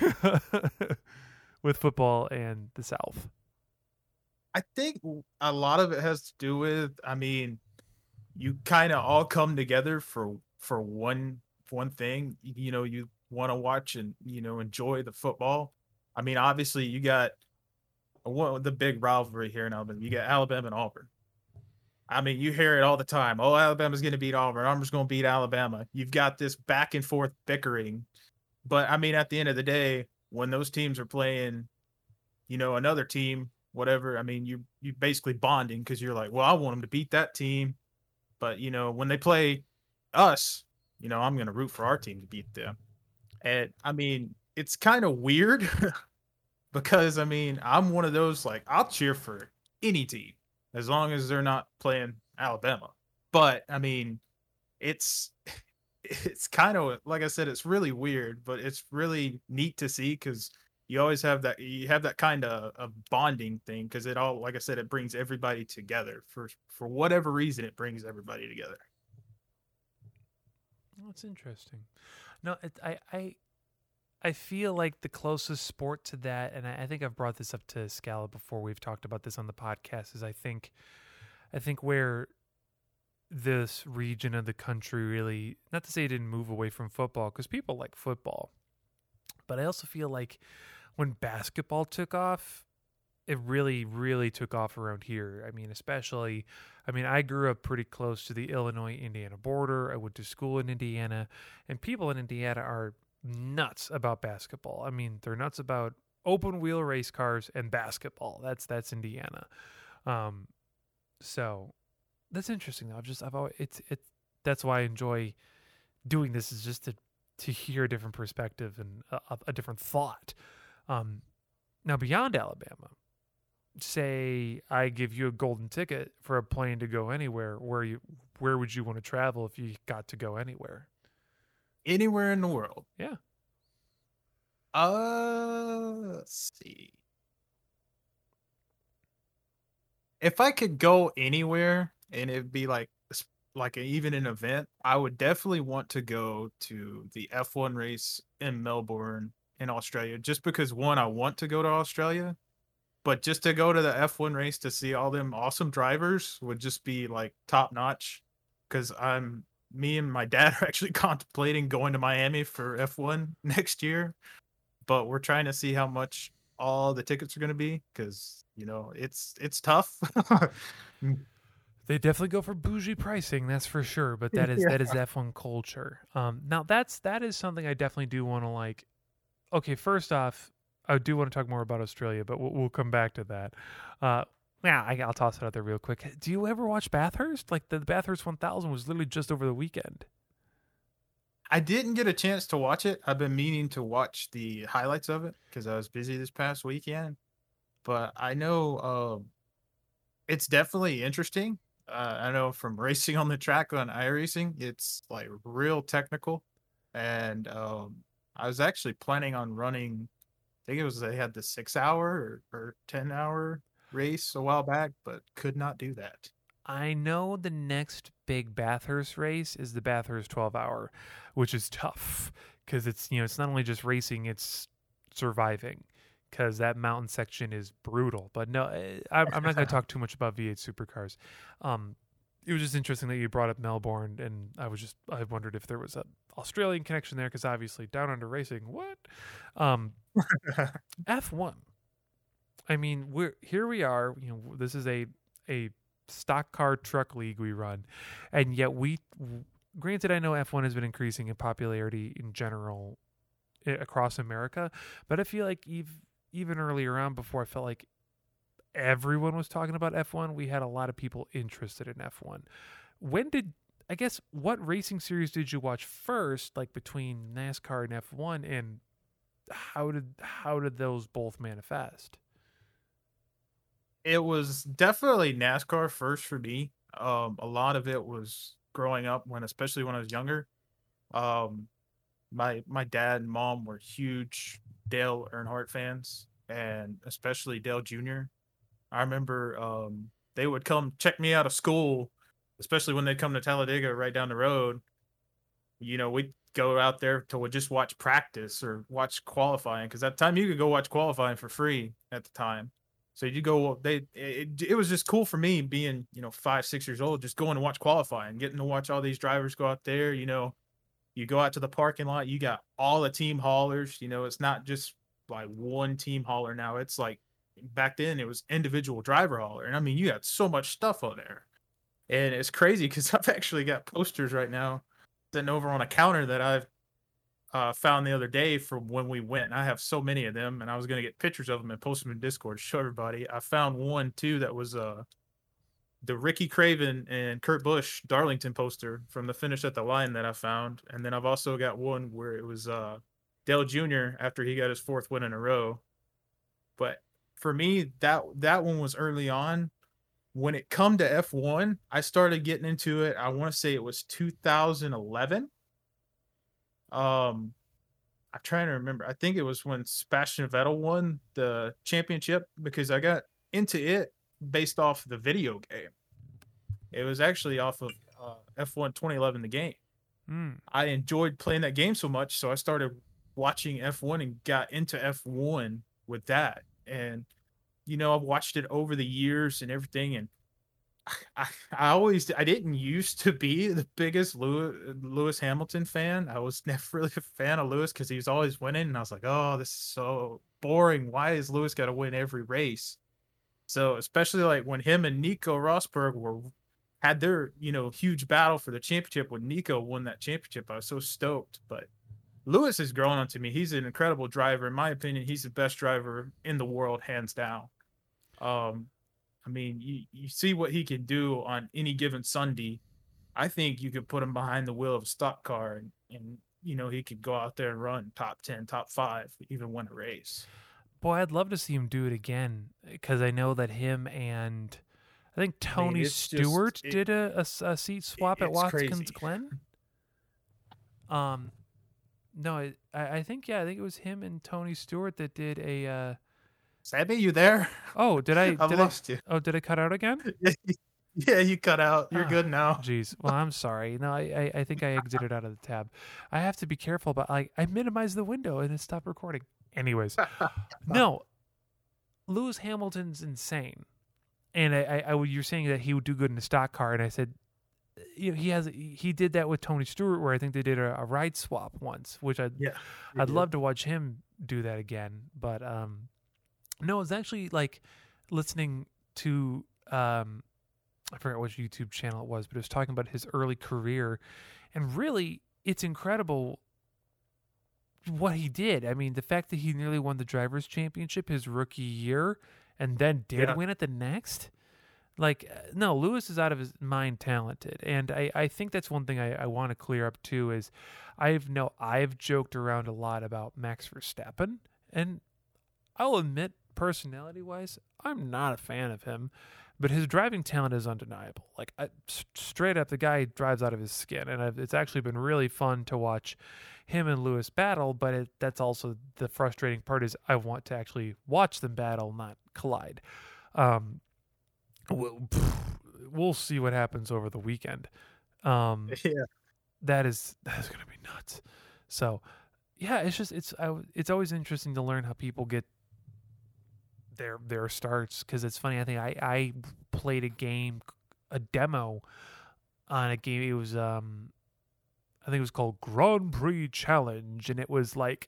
With football and the South. I think a lot of it has to do with, I mean, you kind of all come together for for one one thing. You know, you want to watch and you know enjoy the football. I mean, obviously, you got one the big rivalry here in Alabama. You got Alabama and Auburn. I mean, you hear it all the time. Oh, Alabama's going to beat Auburn. Auburn's going to beat Alabama. You've got this back and forth bickering. But I mean, at the end of the day, when those teams are playing, you know, another team, whatever, I mean, you you basically bonding because you're like, well, I want them to beat that team. But, you know, when they play us, you know, I'm going to root for our team to beat them. And I mean, it's kind of weird because I mean, I'm one of those like I'll cheer for any team as long as they're not playing Alabama. But I mean, it's it's kind of like I said, it's really weird, but it's really neat to see because you always have that you have that kind of, of bonding thing because it all like I said, it brings everybody together for for whatever reason it brings everybody together. Oh, that's interesting. No, it, I, I, I feel like the closest sport to that, and I, I think I've brought this up to Scala before. We've talked about this on the podcast. Is I think, I think where this region of the country really, not to say it didn't move away from football, because people like football, but I also feel like when basketball took off, it really, really took off around here. I mean, especially, I mean, I grew up pretty close to the Illinois Indiana border. I went to school in Indiana, and people in Indiana are nuts about basketball. I mean, they're nuts about open wheel race cars and basketball. That's that's Indiana. Um, so that's interesting. Though. I've just I've always it's it. That's why I enjoy doing this is just to to hear a different perspective and a, a different thought. Um, now beyond Alabama. Say I give you a golden ticket for a plane to go anywhere, where you where would you want to travel if you got to go anywhere? Anywhere in the world. Yeah. Uh, let's see. If I could go anywhere and it'd be like like a, even an event, I would definitely want to go to the F one race in Melbourne in Australia just because one I want to go to Australia. But just to go to the F one race to see all them awesome drivers would just be like top notch. Because I'm me and my dad are actually contemplating going to Miami for F one next year, but we're trying to see how much all the tickets are going to be because you know it's it's tough. They definitely go for bougie pricing, that's for sure. But that is Yeah. that is F one culture. Um, now that's that is something I definitely do want to like. Okay, first off, I do want to talk more about Australia, but we'll, we'll come back to that. Uh, yeah, I, I'll toss it out there real quick. Do you ever watch Bathurst? Like the, the Bathurst one thousand was literally just over the weekend. I didn't get a chance to watch it. I've been meaning to watch the highlights of it because I was busy this past weekend. But I know um, it's definitely interesting. Uh, I know from racing on the track on iRacing, it's like real technical. And um, I was actually planning on running. I think it was they had the six hour or, or ten hour race a while back, but could not do that. I know the next big Bathurst race is the Bathurst twelve hour, which is tough because it's, you know, it's not only just racing, it's surviving because that mountain section is brutal. But no, eh, I'm, I'm not going to talk too much about V eight supercars. Um, it was just interesting that you brought up Melbourne, and I was just, I wondered if there was a Australian connection there because obviously down under racing, what? Um, F one. I mean, we're here. We are. You know, this is a a stock car truck league we run, and yet we. Granted, I know F one has been increasing in popularity in general i- across America, but I feel like even even earlier on, before I felt like everyone was talking about F one, we had a lot of people interested in F one. When did I guess what racing series did you watch first, like between NASCAR and F one, and how did how did those both manifest? It was definitely NASCAR first for me. Um, a lot of it was growing up when, especially when I was younger. Um, my my dad and mom were huge Dale Earnhardt fans, and especially Dale Junior I remember um, they would come check me out of school, especially when they'd come to Talladega right down the road. You know, we'd go out there to just watch practice or watch qualifying because at the time you could go watch qualifying for free at the time. So you go, they it, it was just cool for me being, you know, five, six years old, just going to watch qualifying, getting to watch all these drivers go out there. You know, you go out to the parking lot, you got all the team haulers. You know, it's not just like one team hauler now. It's like back then it was individual driver hauler. And I mean, you got so much stuff on there. And it's crazy because I've actually got posters right now sitting over on a counter that I've uh, found the other day from when we went. I have so many of them, and I was going to get pictures of them and post them in Discord to show everybody. I found one too that was uh, the Ricky Craven and Kurt Busch Darlington poster from the finish at the line that I found, and then I've also got one where it was uh, Dale Junior after he got his fourth win in a row. But for me, that that one was early on. When it come to F one, I started getting into it. I want to say it was two thousand eleven. Um, I'm trying to remember. I think it was when Sebastian Vettel won the championship because I got into it based off the video game. It was actually off of uh, F one twenty eleven, the game. Mm. I enjoyed playing that game so much, so I started watching F one and got into F one with that. And you know, I've watched it over the years and everything, and I, I always I didn't used to be the biggest Lewis, Lewis Hamilton fan. I was never really a fan of Lewis because he was always winning, and I was like, oh, this is so boring. Why is Lewis got to win every race? So especially like when him and Nico Rosberg were had their you know huge battle for the championship when Nico won that championship, I was so stoked. But Lewis has grown on to me. He's an incredible driver. In my opinion, he's the best driver in the world, hands down. Um, I mean, you, you see what he can do on any given Sunday. I think you could put him behind the wheel of a stock car and, and you know, he could go out there and run top ten, top five, even win a race. Boy, I'd love to see him do it again because I know that him and I think I mean, Tony it's Stewart just, it, did a, a s- a seat swap at it's Watkins crazy. Glen. Um, no, I, I think yeah, I think it was him and Tony Stewart that did a. Uh, Sammy, you there? oh, did I? I've Did I? lost you. Oh, did I cut out again? Yeah, you cut out. You're Ah, good now. jeez. Well, I'm sorry. No, I, I, I think I exited out of the tab. I have to be careful about like I minimized the window and it stopped recording. Anyways, no, Lewis Hamilton's insane, and I, I, I you're saying that he would do good in a stock car, and I said, you know, he has he did that with Tony Stewart, where I think they did a, a ride swap once, which I'd Yeah, I'd love to watch him do that again. But um, no, it's actually like listening to um. I forgot which YouTube channel it was, but it was talking about his early career. And really, it's incredible what he did. I mean, the fact that he nearly won the Drivers' Championship his rookie year and then did Yeah. win it the next. Like, uh, no, Lewis is out of his mind talented. And I, I think that's one thing I, I want to clear up too is I've no I've joked around a lot about Max Verstappen. And I'll admit, personality wise, I'm not a fan of him. But his driving talent is undeniable. Like, I, s- straight up, the guy drives out of his skin. And I've, it's actually been really fun to watch him and Lewis battle. But it, that's also the frustrating part is I want to actually watch them battle, not collide. Um, we'll, we'll see what happens over the weekend. Um, Yeah. that is that is going to be nuts. So, yeah, it's just it's I, it's always interesting to learn how people get their their starts because it's funny. I think I I played a game, a demo on a game. It was um, I think it was called Grand Prix Challenge, and it was like.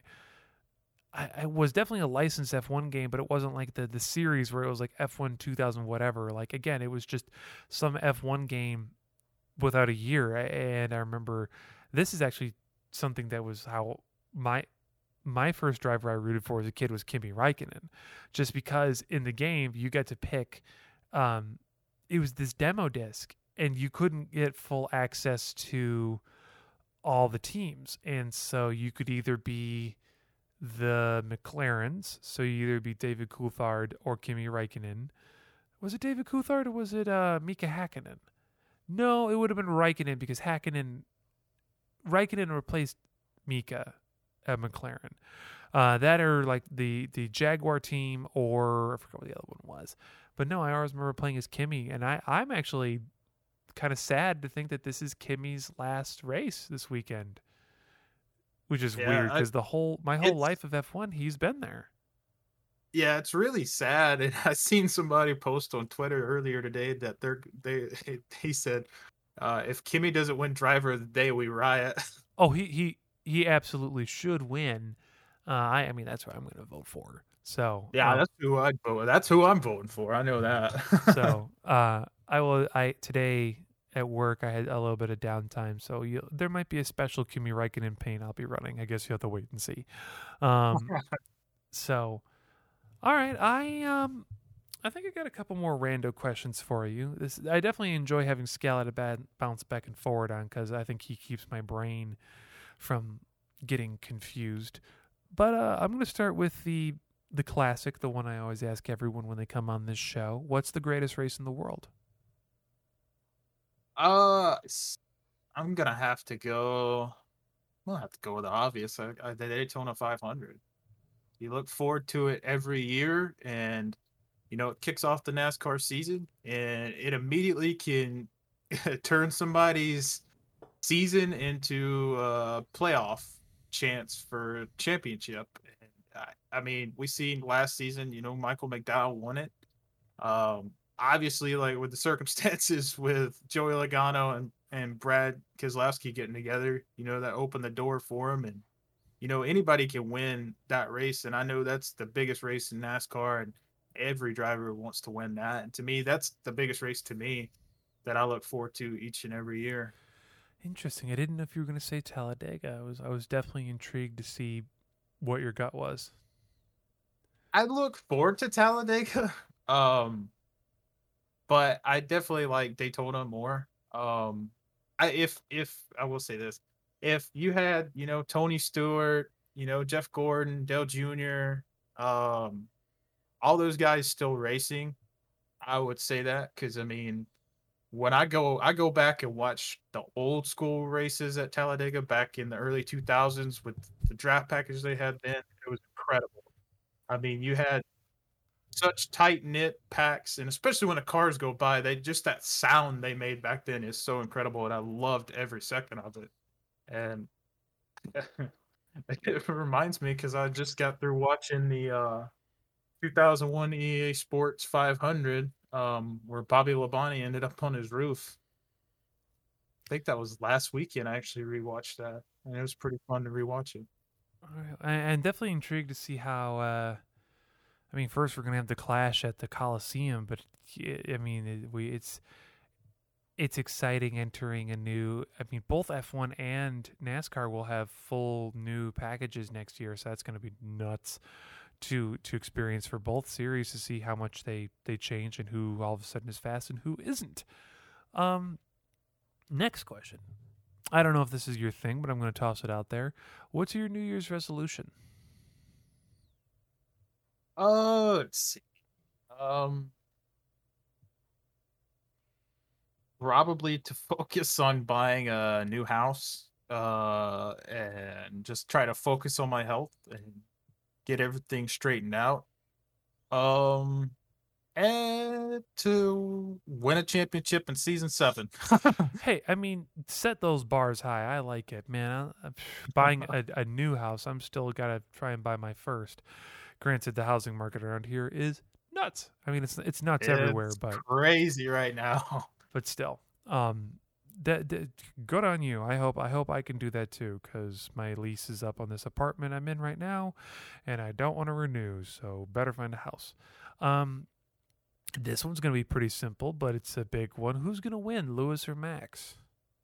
I, it was definitely a licensed F one game, but it wasn't like the, the series where it was like F one two thousand whatever. Like, again, it was just some F one game without a year. And I remember this is actually something that was how my my first driver I rooted for as a kid was Kimi Räikkönen, just because in the game you got to pick. Um, it was this demo disc, and you couldn't get full access to all the teams, and so you could either be the McLarens, so you either be David Coulthard or Kimi Räikkönen. Was it David Coulthard or was it uh, Mika Hakkinen? No, it would have been Räikkönen because Hakkinen Raikkonen replaced Mika at McLaren. Uh, that or like the the Jaguar team, or I forgot what the other one was. But no, I always remember playing as Kimi, and I I'm actually kind of sad to think that this is Kimi's last race this weekend, which is Yeah, weird I, because the whole my whole it's life of F one, he's been there. yeah, it's really sad. And I seen somebody post on Twitter earlier today that they're they they said, uh, if Kimmy doesn't win driver of the day, we riot. Oh, he he he absolutely should win. Uh, I I mean that's what I'm going to vote for. So Yeah, um, that's who I'd vote. That's who I'm voting for. I know that. So uh, I will. I today at work I had a little bit of downtime, so you, there might be a special Kimi Räikkönen paint I'll be running. I guess you have to wait and see. Um, so all right, I um I think I got a couple more rando questions for you. This I definitely enjoy having Scala to bad, bounce back and forward on because I think he keeps my brain from getting confused. But uh, I'm going to start with the the classic, the one I always ask everyone when they come on this show. What's the greatest race in the world? uh, s- I'm gonna have to go. I'm gonna have to go with the obvious. I, I, the Daytona five hundred. You look forward to it every year, and you know it kicks off the NASCAR season, and it immediately can turn somebody's season into a playoff chance for championship. And I, I mean, we seen last season, you know, Michael McDowell won it. Um, Obviously, like with the circumstances with Joey Logano and and Brad Keselowski getting together, you know, that opened the door for him. And you know, anybody can win that race, and I know that's the biggest race in NASCAR, and every driver wants to win that. And to me, that's the biggest race to me that I look forward to each and every year. Interesting. I didn't know if you were going to say Talladega. I was I was definitely intrigued to see what your gut was. I look forward to Talladega, um, but I definitely like Daytona more. Um, I if if I will say this, if you had you know Tony Stewart, you know Jeff Gordon, Dale Junior, um, all those guys still racing, I would say that because I mean when I go I go back and watch the old school races at Talladega back in the early two thousands with the draft package they had then, it was incredible. I mean, you had such tight knit packs, and especially when the cars go by, they just that sound they made back then is so incredible, and I loved every second of it. And it reminds me because I just got through watching the uh, two thousand one E A Sports five hundred, um, where Bobby Labonte ended up on his roof. I think that was last weekend. I actually rewatched that, and it was pretty fun to rewatch it. All right. I, I'm definitely intrigued to see how. Uh, I mean, first we're going to have the clash at the Coliseum, but y- I mean, it, we it's it's exciting entering a new. I mean, both F one and NASCAR will have full new packages next year, so that's going to be nuts to to experience for both series to see how much they they change and who all of a sudden is fast and who isn't. Um, next question. I don't know if this is your thing, but I'm going to toss it out there. What's your New Year's resolution? Oh, let's see. Um, probably to focus on buying a new house, uh, and just try to focus on my health and get everything straightened out. Um, and to win a championship in season seven. Hey, I mean, set those bars high. I like it, man. I, I'm buying a, a new house, I'm still got to try and buy my first. Granted, the housing market around here is nuts. I mean, it's it's nuts everywhere, It's but crazy right now. but still, um, that, that good on you. I hope I hope I can do that too, because my lease is up on this apartment I'm in right now, and I don't want to renew. So better find a house. Um, this one's gonna be pretty simple, but it's a big one. Who's gonna win, Lewis or Max?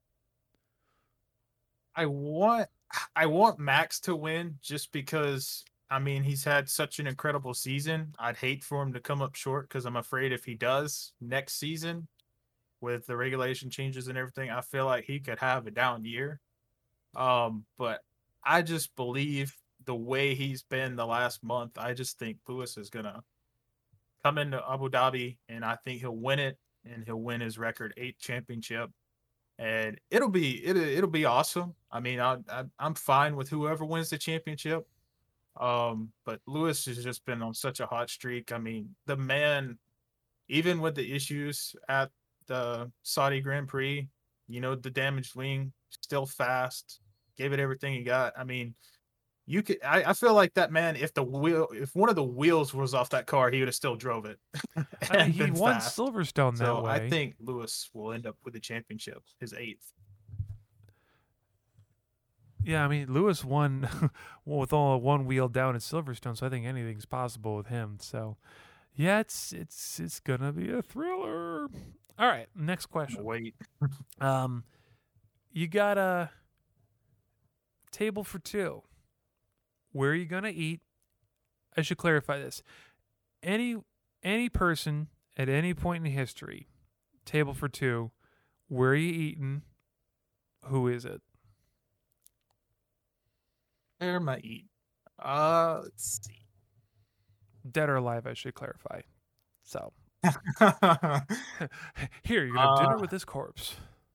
I want I want Max to win just because I mean he's had such an incredible season. I'd hate for him to come up short because I'm afraid if he does next season with the regulation changes and everything, I feel like he could have a down year. Um, but I just believe the way he's been the last month, I just think Lewis is gonna come into Abu Dhabi and I think he'll win it and he'll win his record eight championship and it'll be it, it'll be awesome. I mean, I, I I'm fine with whoever wins the championship. Um, but Lewis has just been on such a hot streak. I mean, the man, even with the issues at the Saudi Grand Prix, you know, the damaged wing, still fast, gave it everything he got. I mean, you could. I, I feel like that man, if the wheel, if one of the wheels was off that car, he would have still drove it. I mean, and he been won fast. Silverstone that So way. I think Lewis will end up with the championship, his eighth. Yeah, I mean, Lewis won with all one wheel down at Silverstone, so I think anything's possible with him. So, yeah, it's it's it's gonna be a thriller. All right, next question. Wait, Um, you got a table for two. Where are you gonna eat? I should clarify this. Any any person at any point in history, table for two. Where are you eating? Who is it? where am I eating? Uh, let's see. Dead or alive, I should clarify. So, here, you're going to have dinner Uh, with this corpse.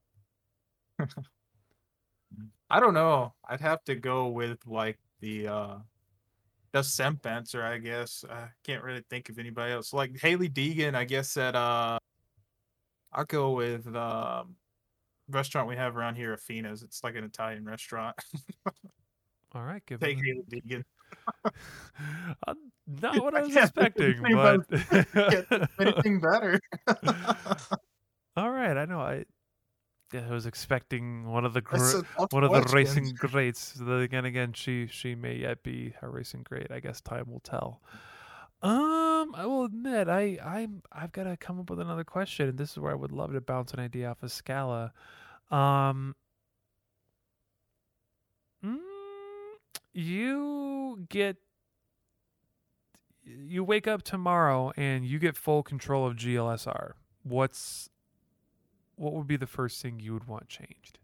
I don't know. I'd have to go with like the uh the Semp answer, I guess. I can't really think of anybody else. Like Haley Deegan, I guess at uh I'll go with um restaurant we have around here, Afina's. It's like an Italian restaurant. All right, give Take him Haley Deegan. uh, not what I I was can't think expecting, of anybody- but Can't think of anything better. all right, I know. I yeah, I was expecting one of the That's gr- a tough one of the question. racing greats. Then again, again, she she may yet be a racing great. I guess time will tell. Um, I will admit, I I'm I've got to come up with another question, and this is where I would love to bounce an idea off of Scala. Um, mm, you get you wake up tomorrow and you get full control of G L S R. What's what would be the first thing you would want changed?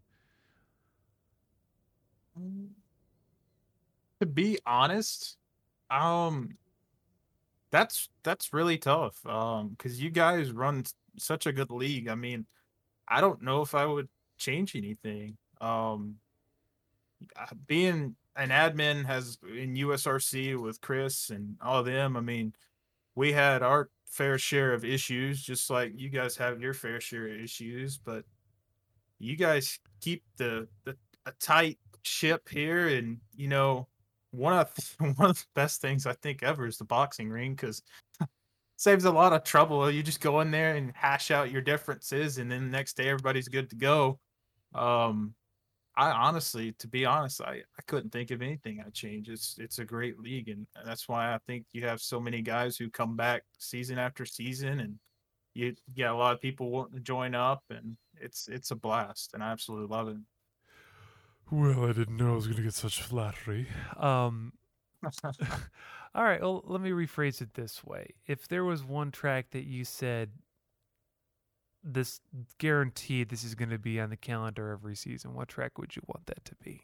To be honest, um that's that's really tough. Um, because you guys run s- such a good league. I mean, I don't know if I would change anything. Um, uh, being an admin has in U S R C with Chris and all of them. I mean, we had our fair share of issues, just like you guys have your fair share of issues. But you guys keep the, the a tight ship here, and you know one of the, one of the best things I think ever is the boxing ring because saves a lot of trouble. You just go in there and hash out your differences, and then the next day everybody's good to go. Um, I honestly, to be honest, I, I couldn't think of anything I'd change. It's it's a great league, and that's why I think you have so many guys who come back season after season, and you get a lot of people wanting to join up, and it's it's a blast, and I absolutely love it. Well, I didn't know I was going to get such flattery. Um, All right, well, let me rephrase it this way. If there was one track that you said, this guaranteed this is going to be on the calendar every season, what track would you want that to be?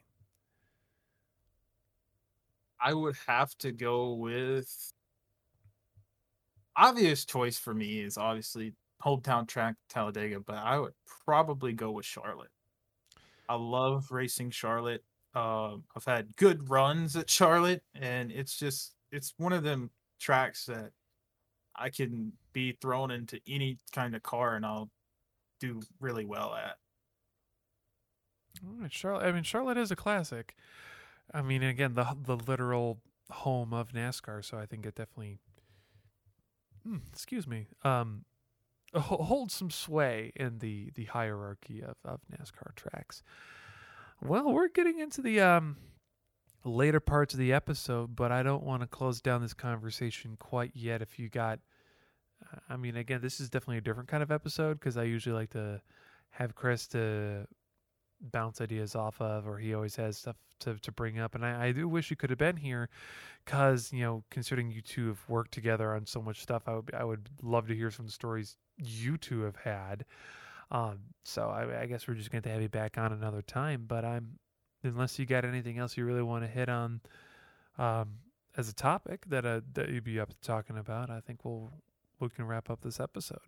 I would have to go with obvious choice for me is obviously hometown track Talladega, but I would probably go with Charlotte. I love racing Charlotte. Um, I've had good runs at Charlotte, and it's just it's one of them tracks that I can be thrown into any kind of car and I'll do really well at. All right, Charlotte. I mean, Charlotte is a classic. I mean, again, the the literal home of NASCAR, so I think it definitely, hmm, excuse me, um, holds some sway in the the hierarchy of of NASCAR tracks. Well, we're getting into the um later parts of the episode, but I don't want to close down this conversation quite yet. If you got, I mean, again, this is definitely a different kind of episode because I usually like to have Chris to bounce ideas off of, or he always has stuff to, to bring up. And I, I do wish you could have been here because, you know, considering you two have worked together on so much stuff, I would, I would love to hear some stories you two have had. Um, so I, I guess we're just going to have you back on another time, but I'm, unless you got anything else you really want to hit on, um, as a topic that, uh, that you'd be up to talking about, I think we'll, we can wrap up this episode.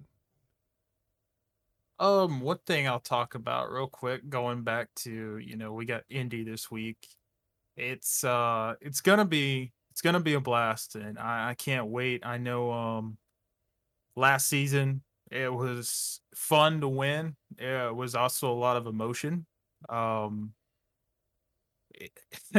Um, one thing I'll talk about real quick, going back to, you know, we got Indy this week. It's uh it's gonna be it's gonna be a blast and I, I can't wait. I know um last season it was fun to win. It was also a lot of emotion. Um it,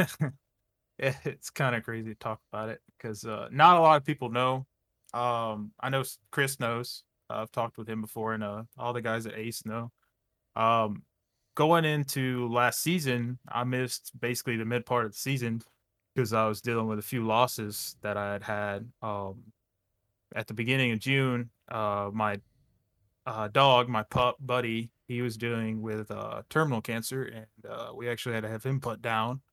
it's kind of crazy to talk about it because uh not a lot of people know. Um I know Chris knows. Uh, I've talked with him before and uh all the guys at Ace know. Um, Going into last season, I missed basically the mid part of the season because I was dealing with a few losses that I had had. Um, at the beginning of June, uh, my uh, dog, my pup buddy, he was dealing with uh, terminal cancer, and uh, we actually had to have him put down.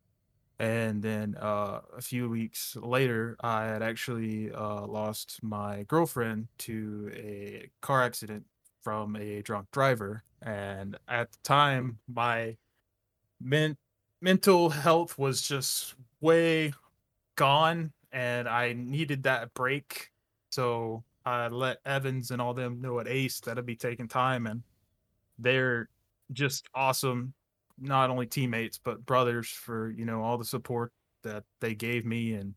And then uh, a few weeks later, I had actually uh, lost my girlfriend to a car accident from a drunk driver. And at the time, my men- mental health was just way gone, and I needed that break. So I let Evans and all them know at Ace that I'd be taking time, and they're just awesome, not only teammates but brothers for you know all the support that they gave me. And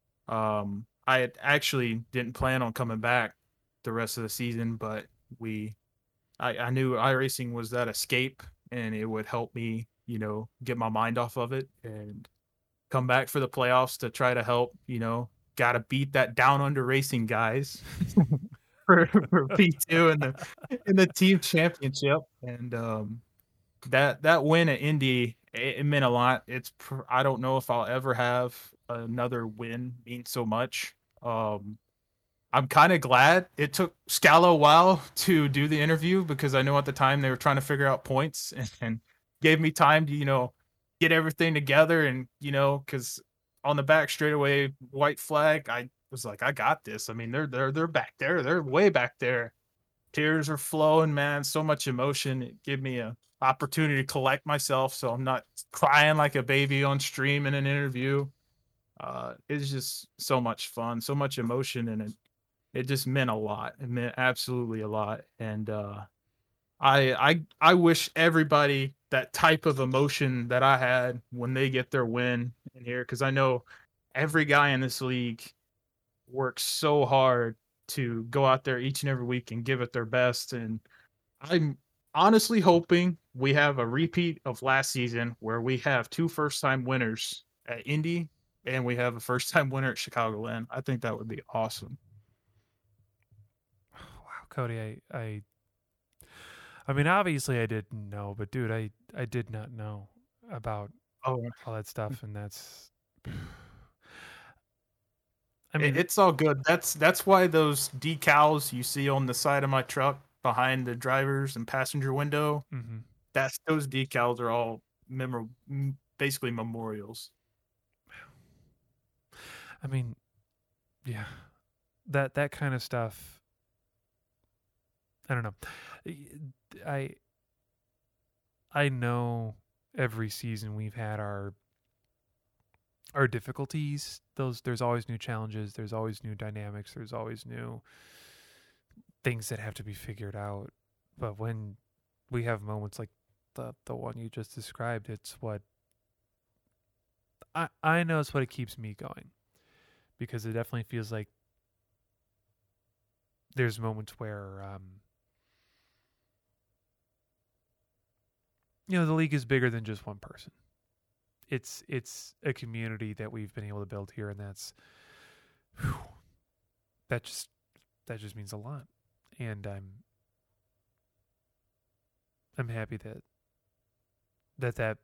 um, I had actually didn't plan on coming back the rest of the season, but we I, I knew iRacing was that escape and it would help me, you know, get my mind off of it and come back for the playoffs to try to help, you know, got to beat that down under racing guys for, for P two in the in the team championship. And um that that win at Indy, it, it meant a lot. It's pr- I don't know if I'll ever have another win mean so much. Um I'm kind of glad it took Scala a while to do the interview because I know at the time they were trying to figure out points and, and gave me time to, you know, get everything together. And, you know, because on the back straightaway, white flag, I was like, I got this. I mean, they're they're they're back there. They're way back there. Tears are flowing, man. So much emotion. It gave me a opportunity to collect myself so I'm not crying like a baby on stream in an interview. Uh, it's just so much fun, so much emotion, and it it just meant a lot. It meant absolutely a lot. And uh, I I I wish everybody that type of emotion that I had when they get their win in here, because I know every guy in this league works so hard to go out there each and every week and give it their best. And I'm honestly hoping we have a repeat of last season where we have two first time winners at Indy and we have a first time winner at Chicagoland. I think that would be awesome. Wow, Cody, I, I, I mean, obviously I didn't know, but dude, I, I did not know about Oh, all that stuff, and that's, I It, mean, it's all good. That's that's why those decals you see on the side of my truck behind the driver's and passenger window, mm-hmm. that's those decals are all memor- m- basically memorials. I mean, yeah, that that kind of stuff. I don't know. I I know every season we've had our our difficulties. Those there's always new challenges. There's always new dynamics. There's always new things that have to be figured out. But when we have moments like the the one you just described, it's what I I know it's what it keeps me going, because it definitely feels like there's moments where um, you know, the league is bigger than just one person. It's it's a community that we've been able to build here, and that's whew, that just that just means a lot. And I'm I'm happy that that that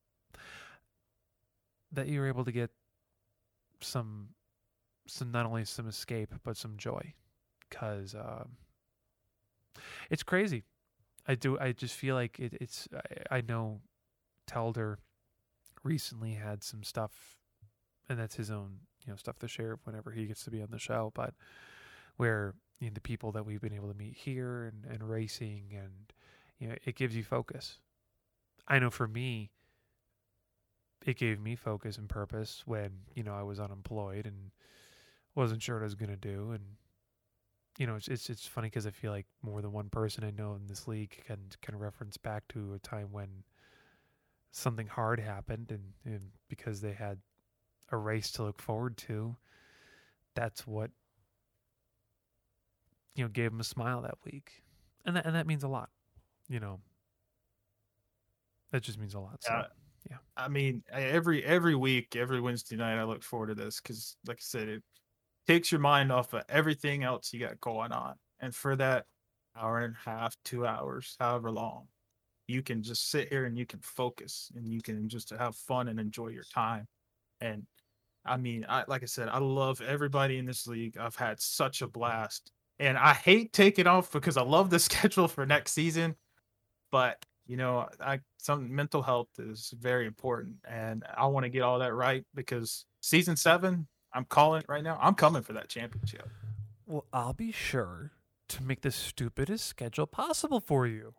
that you were able to get some some not only some escape but some joy, because um, it's crazy. I do. I just feel like it, it's. I, I know Telder recently had some stuff, and that's his own, you know, stuff to share whenever he gets to be on the show. But where, you know, the people that we've been able to meet here and, and racing, and you know, it gives you focus. I know for me, it gave me focus and purpose when, you know, I was unemployed and wasn't sure what I was gonna do. And you know, it's it's, it's funny because I feel like more than one person I know in this league can can reference back to a time when something hard happened, and, and because they had a race to look forward to, that's what, you know, gave them a smile that week, and that and that means a lot. You know, that just means a lot. So, Yeah. yeah. I mean, I- every every week, every Wednesday night, I look forward to this because, like I said, it takes your mind off of everything else you got going on, and for that hour and a half, two hours, however long, you can just sit here and you can focus and you can just have fun and enjoy your time. And I mean, I like I said, I love everybody in this league. I've had such a blast, and I hate taking off because I love the schedule for next season. But you know, I some mental health is very important, and I want to get all that right because season seven, I'm calling it right now. I'm coming for that championship. Well, I'll be sure to make the stupidest schedule possible for you.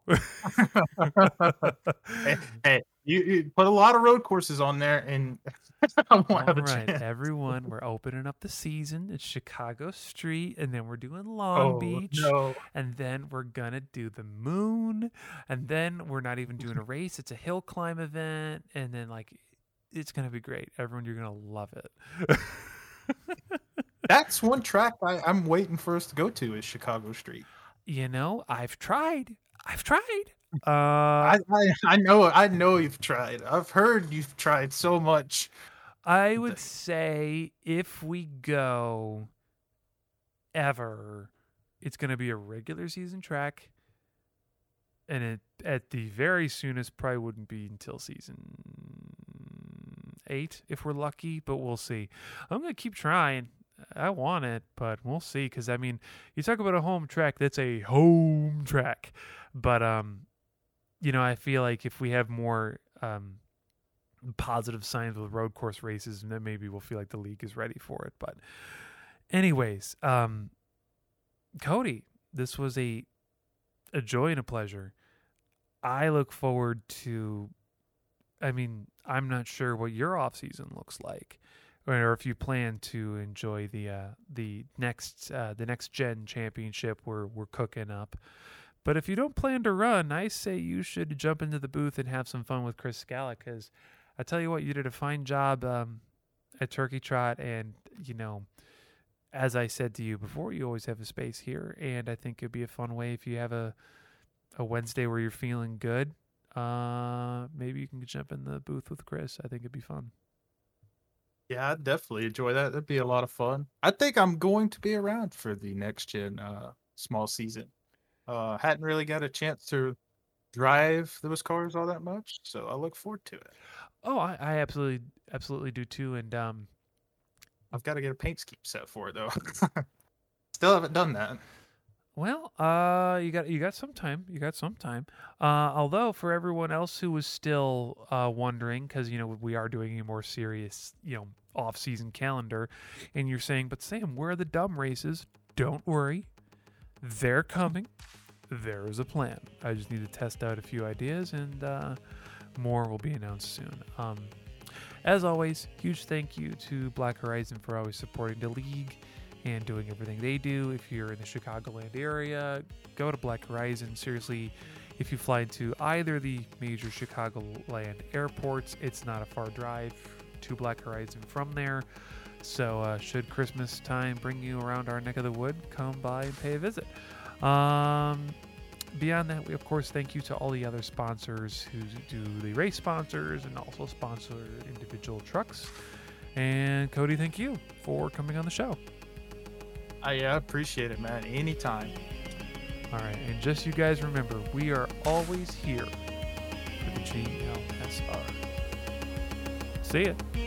hey, hey, you, you put a lot of road courses on there, and I won't All have a right, chance. everyone, we're opening up the season. It's Chicago Street, and then we're doing Long Oh Beach, no! and then we're gonna do the Moon, and then we're not even doing a race. It's a hill climb event, and then like it's gonna be great. Everyone, you're gonna love it. That's one track I, I'm waiting for us to go to is Chicago Street. You know, I've tried. I've tried. Uh, I, I I know I know you've tried. I've heard you've tried so much. I would say if we go ever, it's going to be a regular season track, and it at the very soonest probably wouldn't be until season eight if we're lucky, but we'll see. I'm going to keep trying. I want it, but we'll see, because I mean, you talk about a home track, that's a home track. But um you know, I feel like if we have more um positive signs with road course races, and then maybe we'll feel like the league is ready for it. But anyways, um Cody, this was a a joy and a pleasure. I look forward to, I mean, I'm not sure what your off season looks like, or if you plan to enjoy the uh, the next uh, the next gen championship we're we're cooking up. But if you don't plan to run, I say you should jump into the booth and have some fun with Chris Scala, because I tell you what, you did a fine job um, at Turkey Trot, and you know, as I said to you before, you always have a space here, and I think it'd be a fun way if you have a a Wednesday where you're feeling good. Uh, maybe you can jump in the booth with Chris. I think it'd be fun. Yeah, I'd definitely enjoy that. That'd be a lot of fun. I think I'm going to be around for the next gen uh, small season. Uh, hadn't really got a chance to drive those cars all that much, so I look forward to it. Oh, I, I absolutely absolutely do too. And um, I've got to get a paint scheme set for it though. Still haven't done that. Well, uh, you got you got some time. You got some time. Uh, although for everyone else who was still uh, wondering, because you know we are doing a more serious, you know, off-season calendar, and you're saying, "But Sam, where are the dumb races?" Don't worry, they're coming. There is a plan. I just need to test out a few ideas, and uh, more will be announced soon. Um, as always, huge thank you to Black Horizon for always supporting the league and doing everything they do. If you're in the Chicagoland area, go to Black Horizon. Seriously, if you fly into either the major Chicagoland airports, it's not a far drive to Black Horizon from there. So uh, should Christmas time bring you around our neck of the wood, come by and pay a visit. Um, beyond that, we of course thank you to all the other sponsors who do the race sponsors and also sponsor individual trucks. And Cody, thank you for coming on the show. I yeah, appreciate it, man. Anytime. All right, and just you guys remember, we are always here for the G L S R. See ya.